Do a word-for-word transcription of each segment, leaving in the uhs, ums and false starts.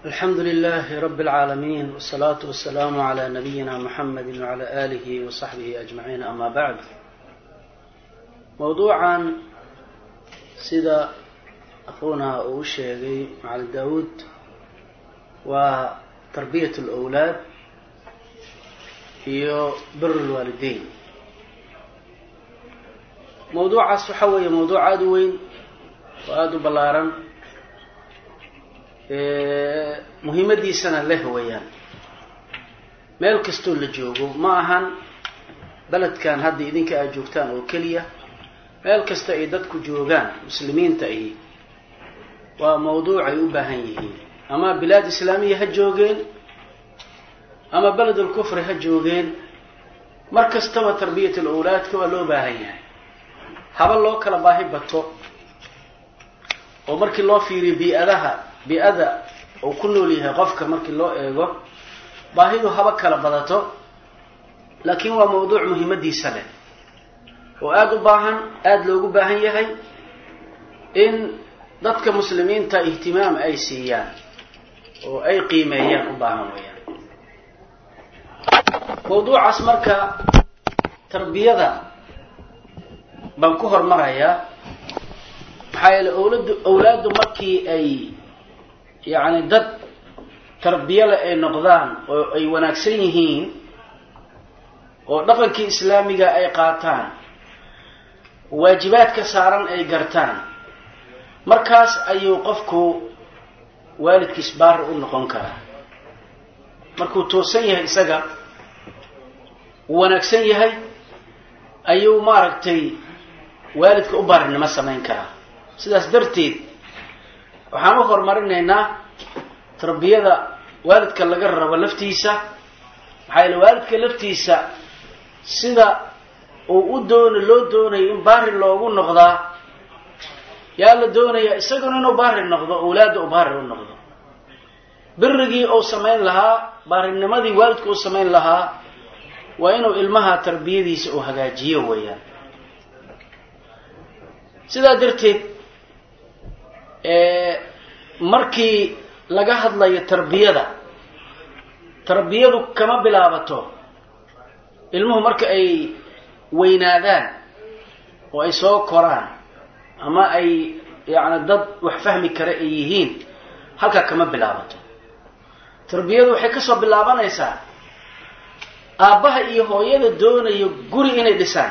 الحمد لله رب العالمين والصلاة والسلام على نبينا محمد وعلى آله وصحبه أجمعين. أما بعد، موضوعا سيدا أخونا أوشيغي مع داود وتربية الأولاد في بر الوالدين. موضوع الصحوي موضوع عدوين وآدو بلارا muhiimadiisana leh weeyaan. meel kastoo la joogo ma ahan baladkan hadda idinka aad joogtaan oo kaliya, meel kasta ay dadku joogaan muslimiinta ay waa mawduuc ay u baahan yihiin, ama bilaad islaamiya ha joogeen ama balad al-kufr ha joogeen. mar kastaba tarbiyat al-awlaadka waa loo baahan yahay, haba loo kala baahi bato oo markii loo fiiriyo bi'adaha bi'ada oo ku nool yahay qofka markii loo eego baahidu haba kala badato, laakiin waa mawduuc muhiimadiisa leh oo aad u baahan aad loogu baahan yahay in dadka muslimiinta ihtimaam ay siiyaan oo ay qiimeeyaan u baahan weeyaan. mawduucaas marka tarbiyada baan ku hormarayaa, maxaa yeelay awlaadu awlaadu markii ay يعني dad tarbiya leh ay noqdaan oo ay wanaagsan yihiin oo dhaqankii islaamiga ay qaataan, waajibaadka saaran ay gartaan, markaas ayuu qofku waalidkiis baar u noqon karaa. markuu toosan yahay isaga wanaagsan yahay ayuu maaragtay waalidka u baarinimo samayn karaa. sidaas darteed waxaan u horumarinaynaa tarbiyada waalidka laga rabo laftiisa, maxaa yeelay waalidka laftiisa sida uu u doono loo doonayo in baari loogu noqdaa yaa la doonaya isaguna inuu baari noqdo, awlaadda uu baari u noqdo. birigii uu samayn lahaa, baarinimadii waalidka uu samayn lahaa waa inuu ilmaha tarbiyadiisa uu hagaajiyo weeyaan. sidaa darteed markii laga hadlayo tarbiyada, tarbiyadu kama bilaabato ilmuhu marka ay weynaadaan oo ay soo koraan ama ay yani dad wax fahmi kara ay yihiin, halkaa kama bilaabato. tarbiyadu waxay kasoo bilaabanaysaa aabbaha iyo hooyada doonayo guri inay dhisaan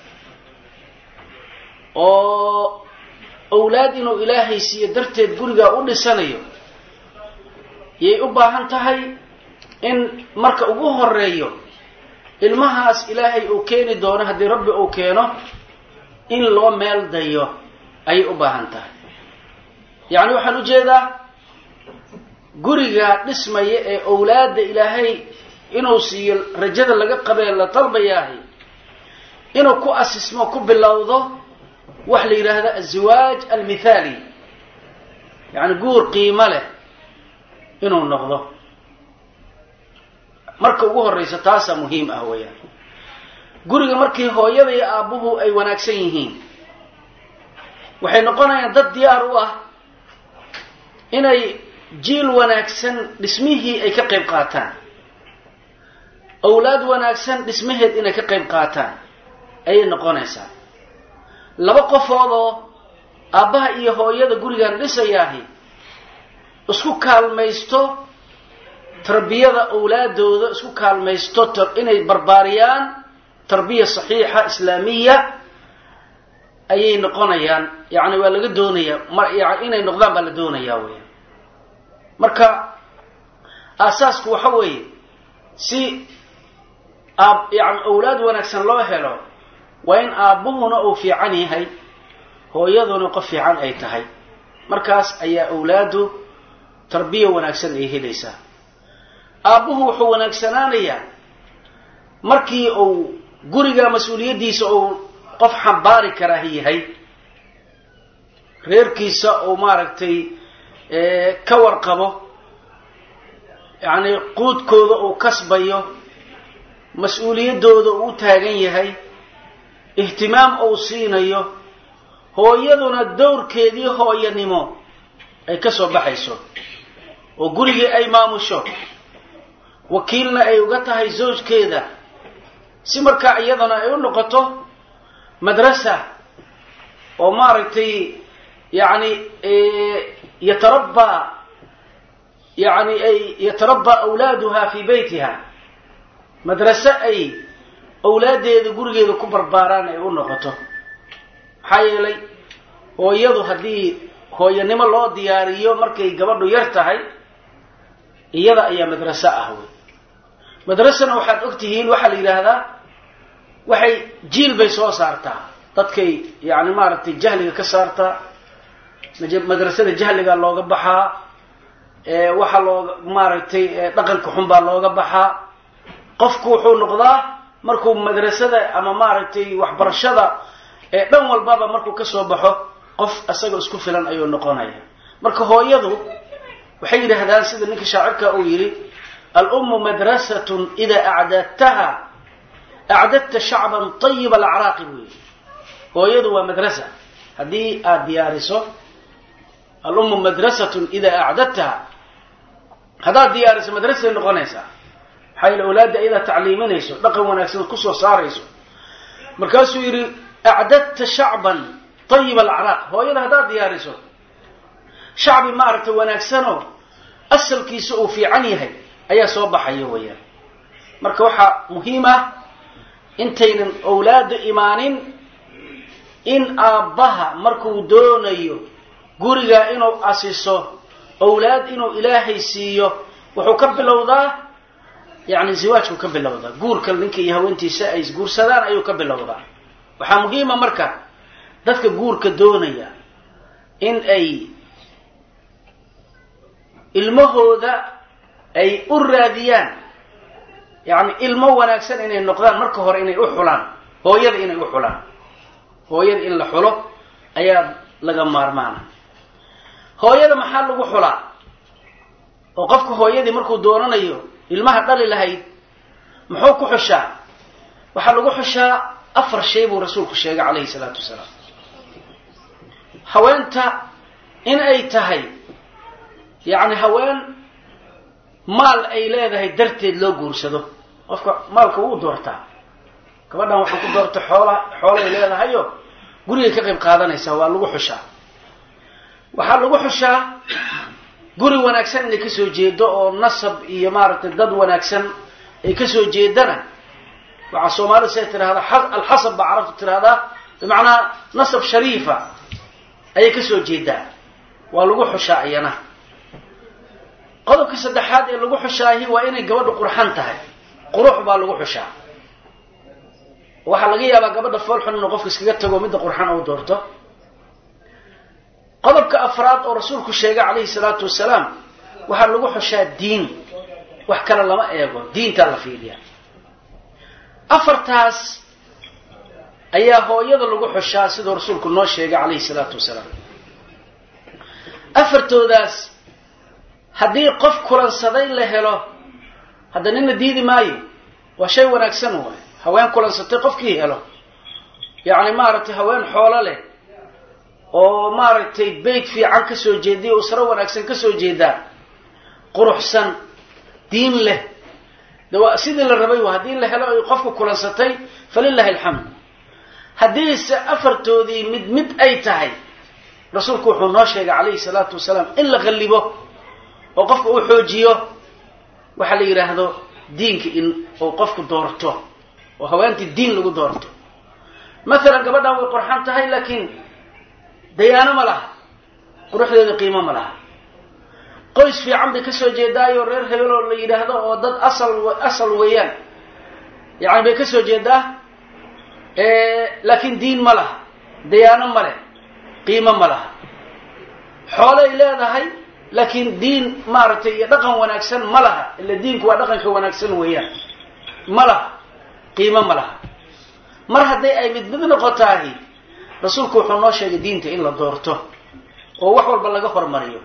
oo awlaad inuu ilaahay siiyo darteed gurigaa u dhisanayo, yay u baahan tahay in marka ugu horeeyo ilmahaas ilaahay uu keeni doono, haddii rabbi uu keeno, in loo meel dayo ayay u baahan tahay. yacni waxaan ujeedaa guriga dhismaya ee awlaadda ilaahay inuu siiyo rajada laga qabee la dalbayaahay inuu ku asismo ku bilowdo wax la yidhaahdo azwaaj almithaali, yani guur qiimo leh inuu noqdo. marka ugu horeysa taasaa muhiim ah weeyaan. guriga markii hooyada iyo aabbuhu ay wanaagsan yihiin waxay noqonayaan dad diyaar u ah inay jiil wanaagsan dhismihii ay ka qayb qaataan, awlaad wanaagsan dhismaheed inay ka qayb qaataan ayay noqonaysaa. laba qofood oo aabbaha iyo hooyada gurigan dhisayaahi isku kaalmaysto tarbiyada awlaadooda, isku kaalmaysto inay barbaariyaan tarbiya saxiixa islaamiya ayay noqonayaan. yani waa laga doonayaa inay noqdaan baa la doonayaa weya. marka aasaasku waxa weeye si yani awlaad wanaagsan loo helo waa in aabbuhuna uu fiican yahay, hooyaduna qof fiican ay tahay. markaas ayaa awlaadu tarbiya wanaagsan ay helaysaa. aabbuhu wuxuu wanaagsanaanayaa markii uu guriga mas-uuliyaddiisa uu qof xambaari karaa yahay, reerkiisa uu maaragtay ka warqabo, yacni quudkooda uu kasbayo, mas-uuliyaddooda uu u taagan yahay, ihtimaam uu siinayo, hooyaduna dowrkeedii hooyanimo ay ka soo baxayso. oo gurigii ay maamusho wakiilna ay uga tahay zawjkeeda si markaa iyadana ay u noqoto madrasa oo maaragtay yani yatarabba yani ay yatarabba awlaaduha fi baytiha madrasa ay awlaadeeda gurigeeda ku barbaaraan ay u noqoto maxaa yeelay hooyadu haddii hooyanimo loo diyaariyo markay gabadhu yar tahay iyada ayaa madrasa ah wey madrasana waxaad ogtihiin waxaa la yidhaahdaa waxay jiil bay soo saartaa dadkay yani maaragtay jahliga ka saartaa madrasada jahliga looga baxaa waxaa looga maaragtay dhaqanka xun baa looga baxaa qofku wuxuu noqdaa markuu madrasada ama maaragtay waxbarashada ee dhan walbaba markuu ka soo baxo qof asaga isku filan ayuu noqonaya marka hooyadu waxay yidhaahdaan sida ninka shaacirka uu yidhi al-ummu madrasatun ida acdadtaha acdadta shacban tayiba alacraaqi buu yidhi hooyadu waa madrasa haddii aada diyaariso al-ummu madrasatun ida acdadtaha haddaad diyaariso madrasay noqonaysaa maxaa yeele awlaadda iyadaa tacliiminayso dhaqan wanaagsan kusoo saarayso markaasuu yidhi acdadta shacban tayiba alacraaq hooyada haddaad diyaariso shacbi maaragtay wanaagsanoo asalkiisa uu fiican yahay ayaa soo baxaya weeyaan marka waxaa muhiim ah intaynan awlaadda imaanin in aabbaha markuu doonayo guriga inuu asiso awlaad inuu ilaahay siiyo wuxuu ka bilowdaa yani ziwaajku ka bilowdaa guurka ninka iyo haweentiisa ay isguursadaan ayuu ka bilowdaa waxaa muhiima marka dadka guurka doonaya in ay ilmahooda ay u raadiyaan yani ilmo wanaagsan inay noqdaan marka hore inay u xulaan hooyada inay u xulaan hooyada in la xulo ayaa laga maarmaana hooyada maxaa lagu xulaa oo qofka hooyadii markuu doonanayo ilmaha dhali lahayd muxuu ku xushaa waxaa lagu xushaa afar shay buu rasuulku sheegay calayhi salaatu wasalaam haweenta in ay tahay yani haween maal ay leedahay darteed loo guursado qofka maalka wuu doortaa gabadhan waxaa ku doorta xoola xoolay leedahayo gurigay ka qayb qaadanaysaa waa lagu xushaa waxaa lagu xushaa guri wanaagsan inay kasoo jeedo oo nasab iyo maaragtay dad wanaagsan ay kasoo jeedana waxaa soomaalida siay tidhahdaa alxasab baa carabtu tidhahdaa bimacnaa nasab shariifa ayay kasoo jeedaa waa lagu xushaa iyana qodobka saddexaad ee lagu xushaahi waa inay gabadhu qurxan tahay qurux baa lagu xushaa waxaa laga yaabaa gabadha foolxun inuu qofka iskaga tago midda qurxan uu doorto qodobka afraad oo rasuulku sheegay calayhi salaatu wasalaam waxaa lagu xushaa diin wax kale lama eego diintaa la fiiriya afartaas ayaa hooyada lagu xushaa siduu rasuulku noo sheegay calayhi salaatu wasalaam afartoodaas haddii qof kulansaday la helo hadda nina diidi maayo waa shay wanaagsan waay haween kulansatay qofkii helo yacni maaragtay haween xoolo leh oo maaragtay bayt fiican kasoo jeediya usro wanaagsan kasoo jeedaa quruxsan diin leh de waa sidii la rabay wa haddii la helo ay qofka kulansatay falilahi alxamd haddiise afartoodii mid mid ay tahay rasuulku wuxuu noo sheegay calayhi salaatu wasalaam in la qallibo oo qofka uu xoojiyo waxaa la yidhaahdo diinka in uu qofku doorto oo haweentii diin lagu doorto maalan gabadhan way qurxan tahay laakiin dayaano ma laha quruxdeeda qiimo ma laha qoys fiican bay kasoo jeedaayo reer hebel oo la yidhaahdo oo dad asal asal weeyaan yani bay kasoo jeedaa laakiin diin ma laha dayaano ma leh qiimo ma laha xoolay leedahay laakiin diin maaragtay iyo dhaqan wanaagsan ma laha ila diinku waa dhaqanka wanaagsan weeyaan ma laha qiimo ma laha mar hadday ay mid mid noqotaahi rasuulku wuxuu noo sheegay diinta in la doorto oo wax walba laga hormariyo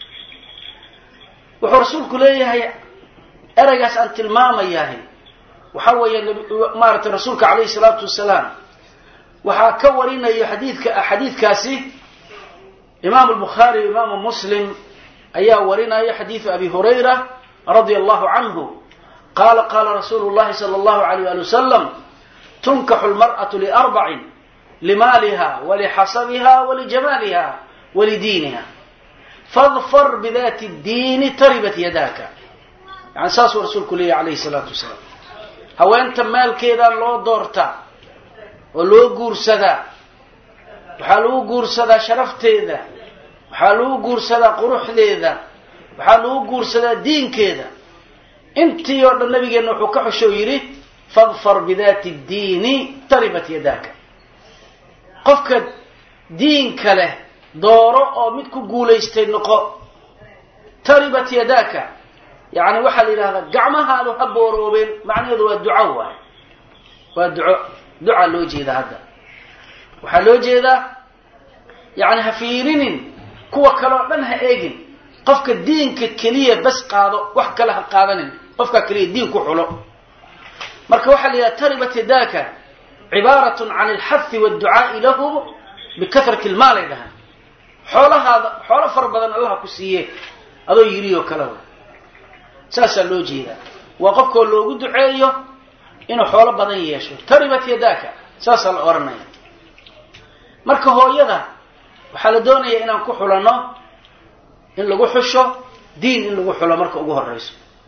wuxuu rasuulku leeyahay ereygaas aan tilmaamayahay waxaa weeye maaragtay rasuulka calayhi salaatu wasalaam waxaa ka warinayo xadiidka xadiidkaasi imaamu albukhaari imaamu muslim ayaa warinaya xadiidu abi hurayra radia allahu canhu qaala qaala rasuulu llahi sala allahu alayh ali wasalam tunkaxu lmar'atu liarbacin limaaliha walixasabiha walijamaaliha walidiiniha fadfar bidati ddiini taribat yadaaka. yani saasuu rasuulku leeyahy alayhi salaatu wasalaam. haweenta maalkeedaa loo doortaa oo loo guursadaa. waxaa lagu guursadaa sharafteeda, waxaa lagu guursadaa quruxdeeda, waxaa lagu guursadaa diinkeeda. intii oo dhan nabigeenna wuxuu ka xusho yidhi fadfar bidati ddiini taribat yadaaka. qofka diinka leh dooro oo mid ku guulaystay noqo. taribat yadaaka yani waxaa la yidhahdaa gacmahaadu ha booroobeen. macnaheedu waa duco waay, waa duco duca loo jeeda. hadda waxaa loo jeedaa yani ha fiirinin kuwa kale oo dhan ha eegin. qofka diinka keliya bas qaado, wax kale ha qaadanin. qofkaa keliya diin ku xulo. marka waxaa la yidhaha taribat yadaaka cibaaratun can alxathi waadducaa'i lahu bikahrati ilmaal ay dhahaan. xoolahaada xoolo fara badan allaha ku siiye adoo yidhi oo kale wa saasaa loo jeedaa. waa qofkoo loogu duceeyo inuu xoolo badan yeesho. taribat yadaaka saasaa la odhanaya. marka hooyada waxaa la doonaya inaan ku xulanno, in lagu xusho diin in lagu xulo marka ugu horeyso.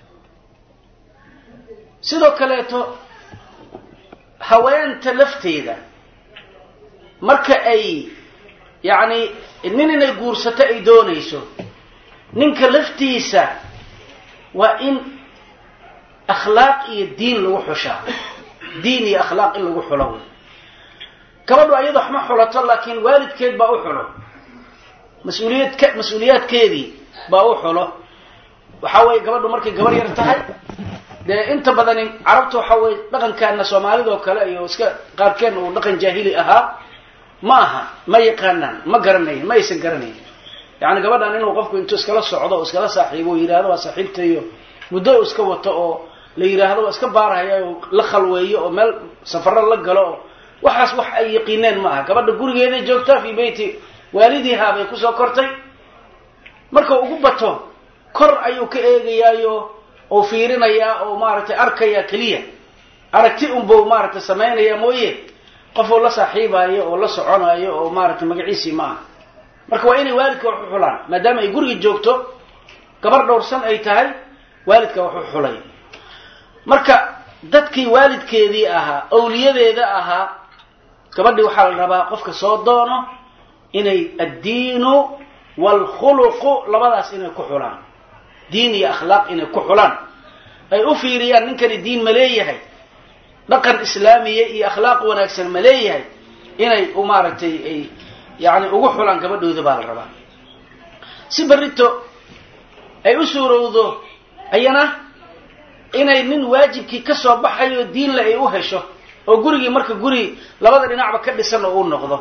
sidoo kaleeto haweenta lafteeda marka ay yani nin inay guursato ay doonayso, ninka laftiisa waa in akhlaaq iyo diin lagu xushaa. diin iyo akhlaaq in lagu xulo wey. gabadhu ayado wax ma xulato, laakiin waalidkeed baa u xulo. mas-uuliyadka mas-uuliyaadkeedii baa u xulo. waxaa weeye gabadhu markay gabar yar tahay, dee inta badani carabta waxaa weye dhaqankaana soomaalidoo kale iyo iska qaarkeen uu dhaqan jaahili ahaa ma aha, ma yaqaanaan, ma garanayn, ma aysan garanayn. yani gabadhan inuu qofku intuu iskala socdo o iskala saaxiibo o yidhahdo waa saaxiibtayo muddo u iska wato oo la yidhaahdo waa iska baarahaya oo la khalweeyo oo meel safaro la galo oo waxaas wax ay yaqiineen ma aha. gabadha gurigeeday joogtaa fii beyti waalidihaa bay kusoo kortay. marka ugu bato kor ayuu ka eegayaayo oo fiirinayaa oo maaragtay arkaya keliya. aragti unbuu maaragtay samaynaya mooye qofuu la saaxiibaayo oo la soconaayo oo maaragtay magaciisii ma aha. marka waa inay waalidka wax u xulaan. maadaama ay guriga joogto, gabar dhowrsan ay tahay, waalidka wax u xulay. marka dadkii waalidkeedii ahaa, awliyadeeda ahaa, gabadhii waxaa la rabaa qofka soo doono inay addiinu waalkhuluqu labadaas inay ku xulaan. diin iyo akhlaaq inay ku xulaan, ay u fiiriyaan ninkani diin ma leeyahay, dhaqan islaamiya iyo akhlaaq wanaagsan ma leeyahay, inay u maaragtay ay yani ugu xulaan gabadhooda baa la rabaa. si berrito ay u suurowdo ayana inay nin waajibkii ka soo baxayo diinle ay u hesho, oo gurigii marka guri labada dhinacba ka dhisan oo uu noqdo.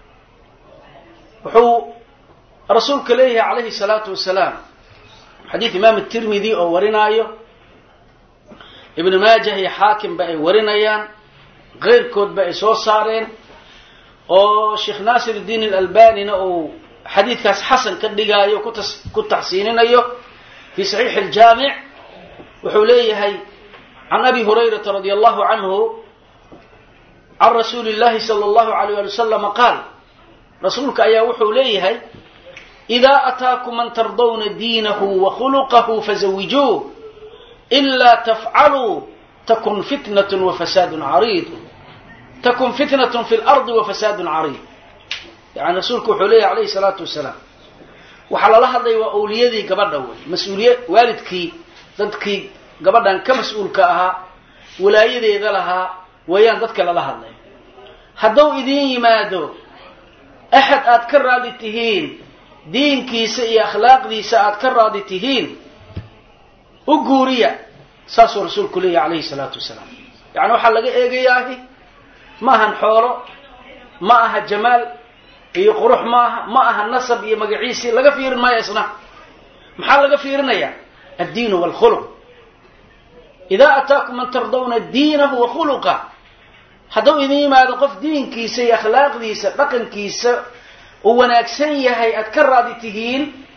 wuxuu rasuulka leeyahay calayhi salaatu wasalaam xadiid imaam tirmidi oo warinaayo, ibnu maajah iyo xaakimba ay warinayaan, keyrkoodba ay soo saareen, oo sheekh naasir iddiin alalbanina uu xadiidkaas xasan ka dhigaayo ku taxsiininayo fi saxiixi aljaamic. wuxuu leeyahay can abi hurayrata radi allahu canhu can rasuuli llahi sala allahu alayh ali wasalama qaal, rasuulka ayaa wuxuu leeyahay idaa ataakum man tardawna diinahu wa khuluqahu fazawijuuh ilaa tafcaluu takun fitnatun wa fasaadun cariid takun fitnatun fi lardi wa fasaadun cariid. yani rasuulku wuxuu leeyahay alayhi salaatu wasalaam, waxaa lala hadlaya waa awliyadii gabadha wey, mas-uuliya waalidkii, dadkii gabadhan ka mas-uulka ahaa, walaayadeeda lahaa weeyaan dadka lala hadlay. hadduu idiin yimaado axad aad ka raadi tihiin, diinkiisa iyo akhlaaqdiisa aad ka raadi tihiin, u guuriya. saasuu rasuulku leeyahy alayhi salaatu wasalaam. yani waxaa laga eegayaahi ma ahan xoolo, ma aha jamaal iyo qurux, ma aha ma aha nasab iyo magaciisii laga fiirin maayo. isna maxaa laga fiirinayaa addiinu waalkhuluq. idaa ataakum man tardawna diinahu wa khuluqa, hadduu idin yimaado qof diinkiisa iyo akhlaaqdiisa dhaqankiisa uu wanaagsan yahay aad ka raadi tihiin,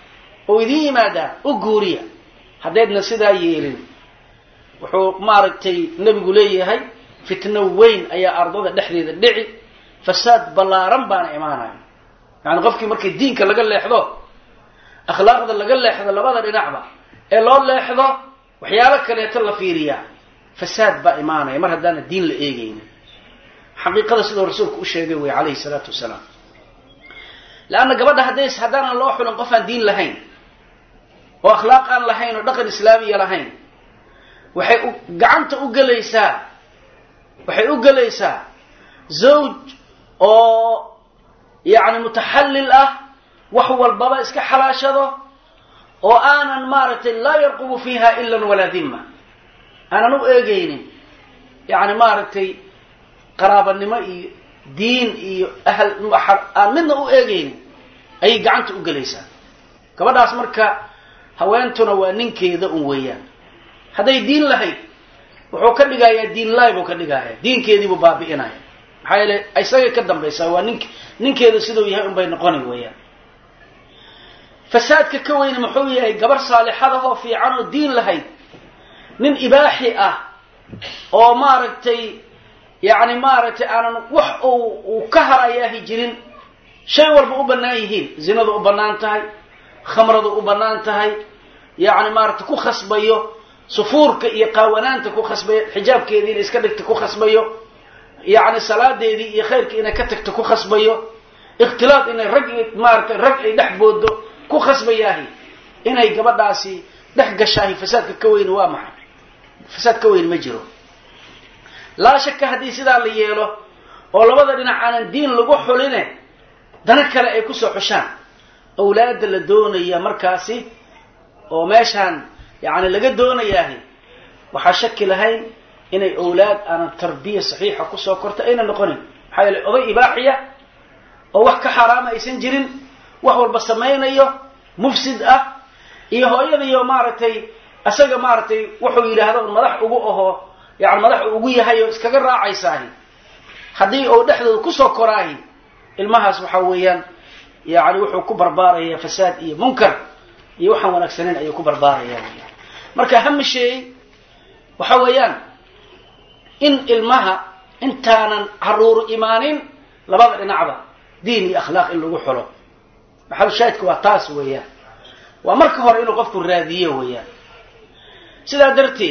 oo idin yimaada u guuriya hadeedna sidaa yeelin wuxuu maaragtay nabigu leeyahay fitna weyn ayaa ardada dhexdeeda dhici fasaad balaaran baana imaanaya yani qofkii markii diinka laga leexdo akhlaaqda laga leexdo labada dhinacba ee loo leexdo waxyaalo kaleeto la fiiriyaa fasaad baa imaanaya mar haddaana diin la eegaynin xaqiiqada sidoo rasuulku u sheegay way calayhi salaatu wasalaam laana gabadha haddays haddaanan loo xulin qof aan diin lahayn oo akhlaaq aan lahayn oo dhaqan islaamiya lahayn waxay gacanta u gelaysaa waxay u gelaysaa zawj oo yani mutaxallil ah wax walbaba iska xalaashado oo aanan maaragtay laa yarqubu fiiha ilan walaa dhimma aanan u eegaynin yani maaragtay qaraabanimo iyo diin iyo ahl aan midna u eegaynin ayay gacanta u gelaysaa gabadhaas marka haweentuna waa ninkeeda un weeyaan hadday diin lahayd wuxuu ka dhigayaa diin laay buu ka dhigayaa diinkeediibuu baabi'inaya maxaa yeele isagay ka dambaysaa waa nink ninkeeda siduu yahay un bay noqoni weeyaan fasaadka ka weyni muxuu yahay gabar saalixada oo fiican oo diin lahayd nin ibaaxi ah oo maaragtay yani maaragtay aanan wax uu ka harayaahi jirin shay walba u bannaan yihiin zinadu u bannaan tahay khamradu u bannaan tahay yani maaragtay ku khasbayo sufuurka iyo qaawanaanta ku khasbayo xijaabkeedii inay iska dhigta ku khasbayo yani salaadeedii iyo khayrkii inay ka tagto ku khasbayo ikhtilaad inay rag maaragtay rag ay dhex boodo ku khasbayaahi inay gabadhaasi dhex gashaahi fasaadka ka weyni waa maxay fasaad ka weyni ma jiro laa shaka haddii sidaa la yeelo oo labada dhinac aanan diin lagu xuline dana kale ay kusoo xushaan awlaada la doonaya markaasi oo meeshaan yani laga doonayaahi waxaa shaki lahayn inay awlaad aanan tarbiya saxiixa kusoo korta ayna noqonin maxaa yeele oday ibaaxiya oo wax ka xaaraama aysan jirin wax walba samaynayo mufsid ah iyo hooyadiiyo maaragtay isaga maaragtay wuxuu yidhaahdo un madax ugu ahoo yani madax ugu yahay oo iskaga raacaysaahi haddii uu dhexdooda kusoo koraahi ilmahaas waxa weeyaan yani wuxuu ku barbaaraya fasaad iyo munkar iyo waxaan wanaagsaneyn ayuu ku barbaaraya marka hami shay waxa weeyaan in ilmaha intaanan caruur imaanin labada dhinacba diin iyo akhlaaq in lagu xulo maxal shaadku waa taas weeyaan waa marka hore inuu qofku raadiyo weeyaan sidaa darteed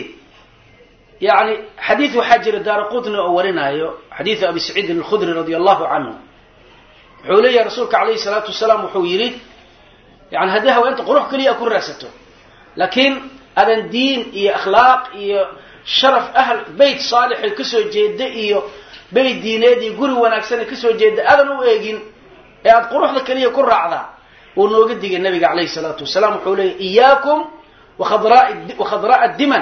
yani xadiid waxaa jira daaraqutni oo warinaayo xadiidu abi saciidin alkhudri radi allahu canhu wuxuu leeyahay rasuulka calayhi salaatu wasalaam wuxuu yidhi yani haddii haweenta qurux keliya ku raadsato laakiin adan diin iyo akhlaaq iyo sharaf ahl beyt saalixay kasoo jeeda iyo beyt diineed iyo guri wanaagsan ay kasoo jeeda aadan u eegin ee aada quruxda keliya ku raacdaa wuu nooga digay nabiga calayhi salaatu wasalaam wuxuu leeyahy iyaakum wakhadra'a diman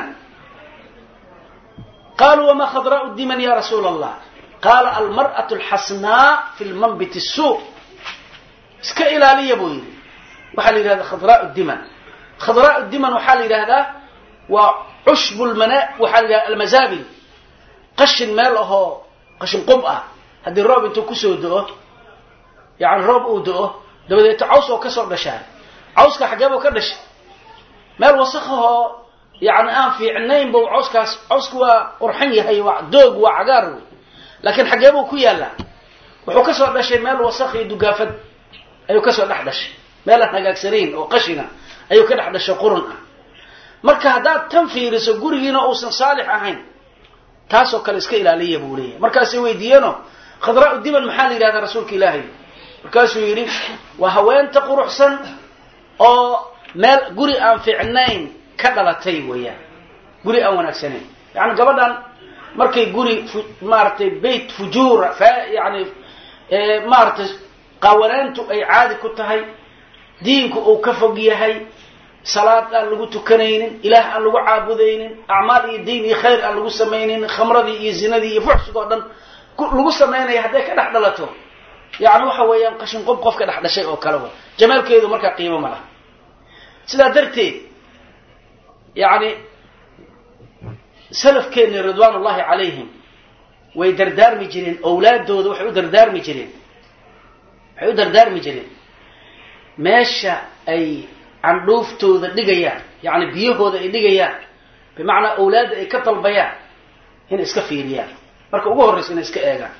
qaluu wama khadraa'u diman ya rasuula allah qaala almar'atu alxasnaa fi lmanbit الsuu iska ilaaliya buu yidhi waxaa la yidhahdaa khadraa'u diman khadraa'u diman waxaa la yidhahdaa waa cushbu lmana waxaa la yidhahda almazaabil qashin meel ahoo qashin qub ah haddii roob intuu kusoo do-o yani roob uu do-o dabadeeto caws oo kasoo dhashaa cawska xageebuu ka dhashay meel wasakahoo yani aan fiicnayn bu cawskaas cawska waa qurxan yahay waa doog waa cagaar wey laakiin xageebuu ku yaallaa wuxuu kasoo dhashay meel wasakh iyo dugaafad ayuu kasoo dhex dhashay meel aan hagaagsanayn oo qashina ayuu ka dhex dhashay qurun ah marka haddaad tan fiiriso gurigiina uusan saalix ahayn taasoo kale iska ilaaliya buu leeyahay markaasay weydiiyeeno khadraa'u diman maxaa la yidhahdaa rasuulka ilaahay markaasuu yidhi waa haweenta quruxsan oo meel guri aan fiicnayn ka dhalatay weeyaan guri aan wanaagsanayn yani gabadhan markay guri maaragtay beyt fujuura yani maaragtay qaawanaantu ay caadi ku tahay diinku uu ka fog yahay salaad aan lagu tukanaynin ilaah aan lagu caabudaynin acmaal iyo diin iyo khayr aan lagu samaynin khamradii iyo zinadii iyo fuxsiga oo dhan lagu samaynaya hadday ka dhex dhalato yani waxa weeyaan qashin qob qof ka dhex dhashay oo kale wa jamaalkeedu markaa qiimo ma laha sidaa darteed yani salafkeenni ridwaan ullahi calayhim way dardaarmi jireen awlaadooda waxay u dardaarmi jireen waxay u dardaarmi jireen meesha ay candhuuftooda dhigayaan yacni biyahooda ay dhigayaan bimacnaa awlaadda ay ka dalbayaan in iska fiiriyaan marka ugu horraysa inay iska eegaan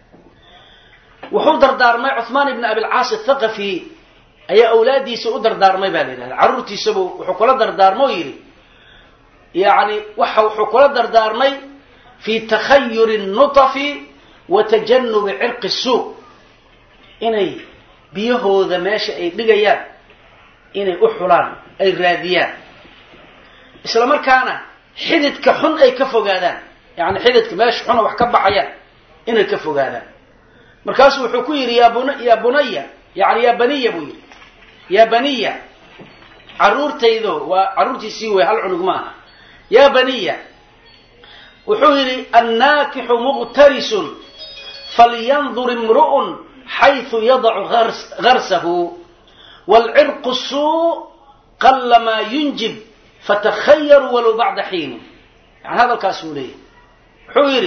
wuxuu dardaarmay cuthmaan ibni abilcaas athaqafi ayaa awlaaddiisa u dardaarmay baa la yidhahda carruurtiisabu wuxuu kula dardaarmo oo yidhi yacni waxa wuxuu kula dardaarmay fii takhayuri nnutafi wa tajanubi cirqi suuq inay biyahooda meesha ay dhigayaan inay u xulaan ay raadiyaan isla markaana xididka xun ay ka fogaadaan yacni xididka meesha xuna wax ka baxayaan inay ka fogaadaan markaasuu wuxuu ku yidhi yaa bun yaa bunaya yani yaa baniya buu yidhi yaa baniya carruurtaydo waa carruurtiisii wey hal cunug ma aha yaa baniya wuxuu yidhi annaakixu muqtarisun falyandur imru'un xayثu yadacu garsahu wاlcirqu suu qalamaa yunjib fatakhayaru walow bacda xiini yani hadalkaasuu leeyahy wuxuu yidhi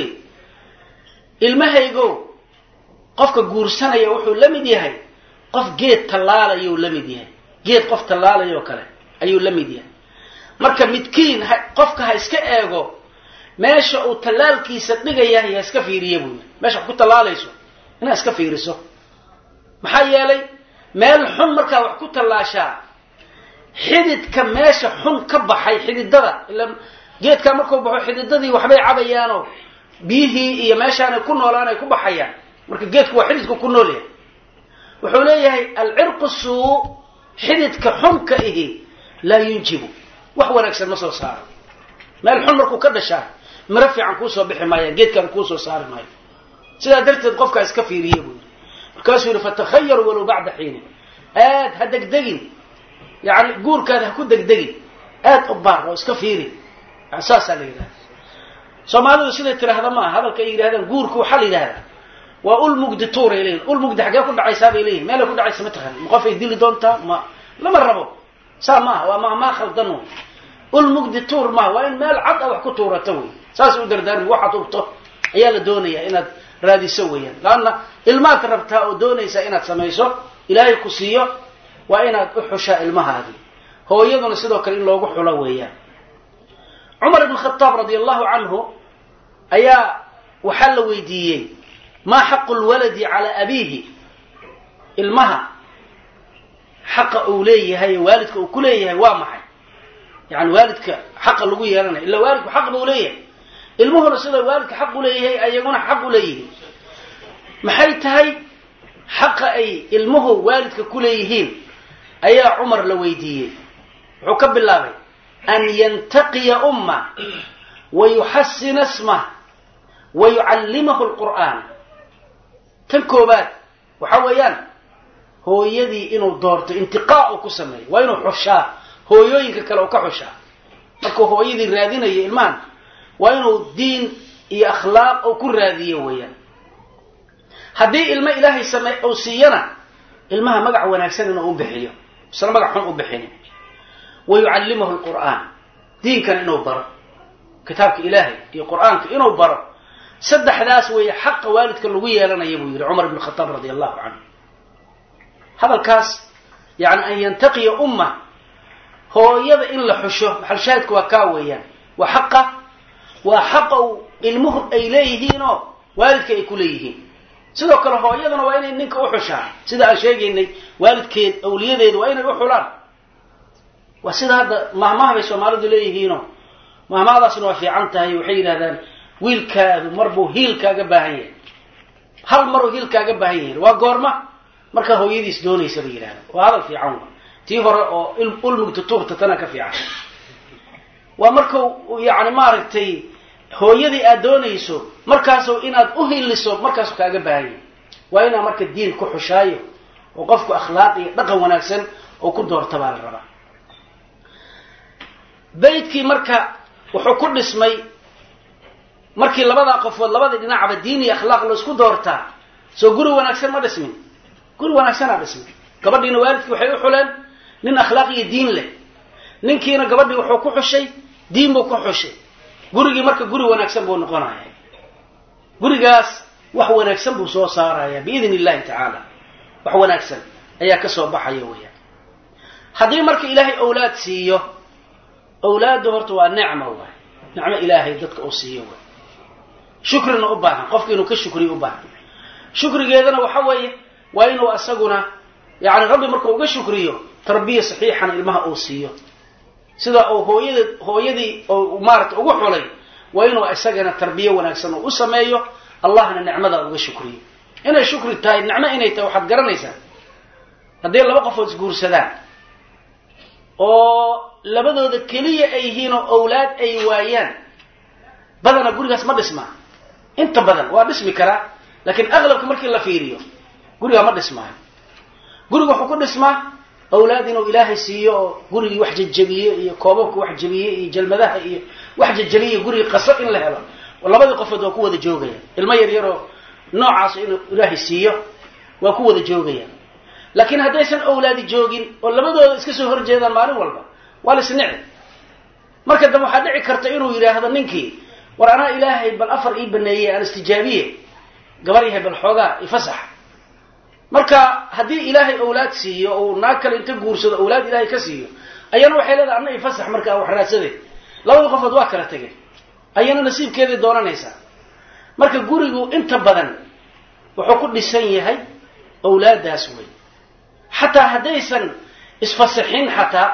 ilmahaygo qofka guursanaya wuxuu la mid yahay qof geed tallaalayuu la mid yahay geed qof tallaalayoo kale ayuu la mid yahay marka midkiin qofka ha iska eego meesha uu tallaalkiisa dhigayahay ha iska fiiriya buu yidhi meesha wax ku tallaalayso inaad iska fiiriso maxaa yeelay meel xun markaa wax ku tallaashaa xididka meesha xun ka baxay xididada ila geedkaa markuu baxo xididadii waxbay cabayaanoo biyihii iyo meeshaanay ku noolaan ay ku baxayaan marka geedku waa xididku ku nool yahay wuxuu leeyahay alcirqu suu xididka xunka ihi laa yunjibu wax wanaagsan ma soo saaro meel xun markuu ka dhashaa miro fiican kuusoo bixi maayaan geedkaan kuusoo saari maayo sidaa darteed qofkaa iska fiiriye buu yidhi markaasuu yidhi fatakhayaru walow bacda xiinin aad ha degdegin yani guurkaada ha ku degdegin aad u baar oo iska fiiri yani saasaa la yidhahda soomaalidu siday tidhaahda maaha hadalka ay yidhahdaan guurku waxaa la yidhahdaa waa ul mugdi tuuray leeyihin ul mugdi xaggee ku dhacaysaa bay leeyihin meelay ku dhacaysa ma taqaan ma qof ay dili doontaa ma lama rabo saa maaha waa ma maa khaldan wey ul mugdi tuur maaha waa in meel cad a wax ku tuurata wey saasay u dardaarmi waxaad hubto ayaa la doonayaa inaad raadiso weeyaan laanna ilmaad rabtaa oo doonaysaa inaad samayso ilaahay ku siiyo waa inaad u xushaa ilmahaadii hooyaduna sidoo kale in loogu xulo weeyaan cumar ibn khataab radia allahu canhu ayaa waxaa la weydiiyey maa xaqu lwaladi calaa abiihi ilmaha xaqa uu leeyahay waalidka uu ku leeyahay waa maxay yani waalidka xaqa lagu yeelanayo illa waalidku xaq buu leeyahay ilmuhuna sida waalidka xaq u leeyahay ayaguna xaq u leeyihiin maxay tahay xaqa ay ilmuhu waalidka ku leeyihiin ayaa cumar la weydiiyey wuxuu ka bilaabay an yantaqiya ummah wayuxasina smah wayucallimahu lqur'aan tan koobaad waxa weeyaan hooyadii inuu doorto intiqaa uu ku sameeyo waa inuu xushaa hooyooyinka kale uu ka xushaa markuu hooyadii raadinayo ilmahan waa inuu diin iyo akhlaaq uu ku raadiyo weeyaan haddii ilmo ilaahay same uu siiyana ilmaha magac wanaagsan inuu u bixiyo isla magac xun u bixinin wayucallimahu lqur'aan diinkan inuu baro kitaabka ilaahay iyo qur'aanka inuu baro saddexdaas weeye xaqa waalidka lagu yeelanaya buu yidhi cumar ibn khataab radia allahu canhu hadalkaas yani an yantaqiya umma hooyada in la xusho maxalshaahidka waa kaa weeyaan waa xaqa waa xaqa uu ilmuhu ay leeyihiinoo waalidka ay ku leeyihiin sidoo kale hooyadana waa inay ninka u xushaan sida aan sheegaynay waalidkeed awliyadeeda waa inay u xulaan waa sida hadda mahmaha bay soomaalidu leeyihiinoo mahmahadaasna waa fiican tahay waxay yidhahdaan wiilkaadu marbuu hiil kaaga baahan yahay hal maruu hiil kaaga baahan yahay waa goorma markaa hooyadiis doonaysa bay yidhahdaan waa hadal fiican wa tii hore oo ulmugta tuurta tana ka fiican waa markau yani maaragtay hooyadii aad doonayso markaasu inaad u hiliso markaasu kaaga baahan yahay waa inaad marka diin ku xushaayo oo qofku akhlaaq iyo dhaqan wanaagsan oo ku doorta baa la rabaa baydkii marka wuxuu ku dhismay markii labadaa qofood labadii dhinacba diin iyo akhlaaq la isku doortaa soo guri wanaagsan ma dhismin guri wanaagsanaa dhismin gabadhiina waalidkii waxay u xuleen nin akhlaaq iyo diin leh ninkiina gabadhii wuxuu ku xushay diin buu ku xushay gurigii marka guri wanaagsan buu noqonaya gurigaas wax wanaagsan buu soo saaraya biidn illahi tacaala wax wanaagsan ayaa ka soo baxaya weeyaan haddii marka ilaahay awlaad siiyo awlaadu horta waa nicmo waay nicmo ilaahay dadka uu siiyo waay shukrina u baahan qofka inuu ka shukriyo u baahan shukrigeedana waxa weeye waa inuu asaguna yani rabbi marka uga shukriyo tarbiya saxiixan ilmaha uu siiyo sida uu hooyada hooyadii oo maarta ugu xulay waa inuu isagana tarbiya wanaagsan u sameeyo allahna nicmada uga shukriyo inay shukri tahay nicmo inay tahay waxaad garanaysaa haddii laba qofood isguursadaan oo labadooda keliya ay yihiin oo awlaad ay waayaan badana gurigaas ma dhismaa inta badan waa dhismi karaa laakiin aqlabka markii la fiiriyo guriga ma dhismaayo guriga wuxuu ku dhismaa awlaad inuu ilaahay siiyo oo gurigii wax jajabiye iyo koobabka wax jabiye iyo jalmadaha iyo wax jajabiye gurigii qaso in la helo labadii qofood waa ku wada joogayaan ilmo yar yaroo noocaas inuu ilaahay siiyo waa ku wada joogayaan laakiin haddaysan awlaadi joogin oo labadooda iska soo horjeedaan maalin walba waa la isnici marka dambe waxaa dhici karta inuu yidhaahdo ninkii war anaa ilaahay bal afar ii baneeyey aan istijaabiye gabar yahay bal xoogaa ifasax marka haddii ilaahay awlaad siiyo oo naag kale inta guursado awlaad ilaahay ka siiyo ayana waxay leedahay anna ifasax markaa wax raadsaday labada qofood waa kala tegay ayana nasiibkeedii doonanaysaa marka gurigu inta badan wuxuu ku dhisan yahay awlaadaas wey xataa haddaysan isfasaxin xataa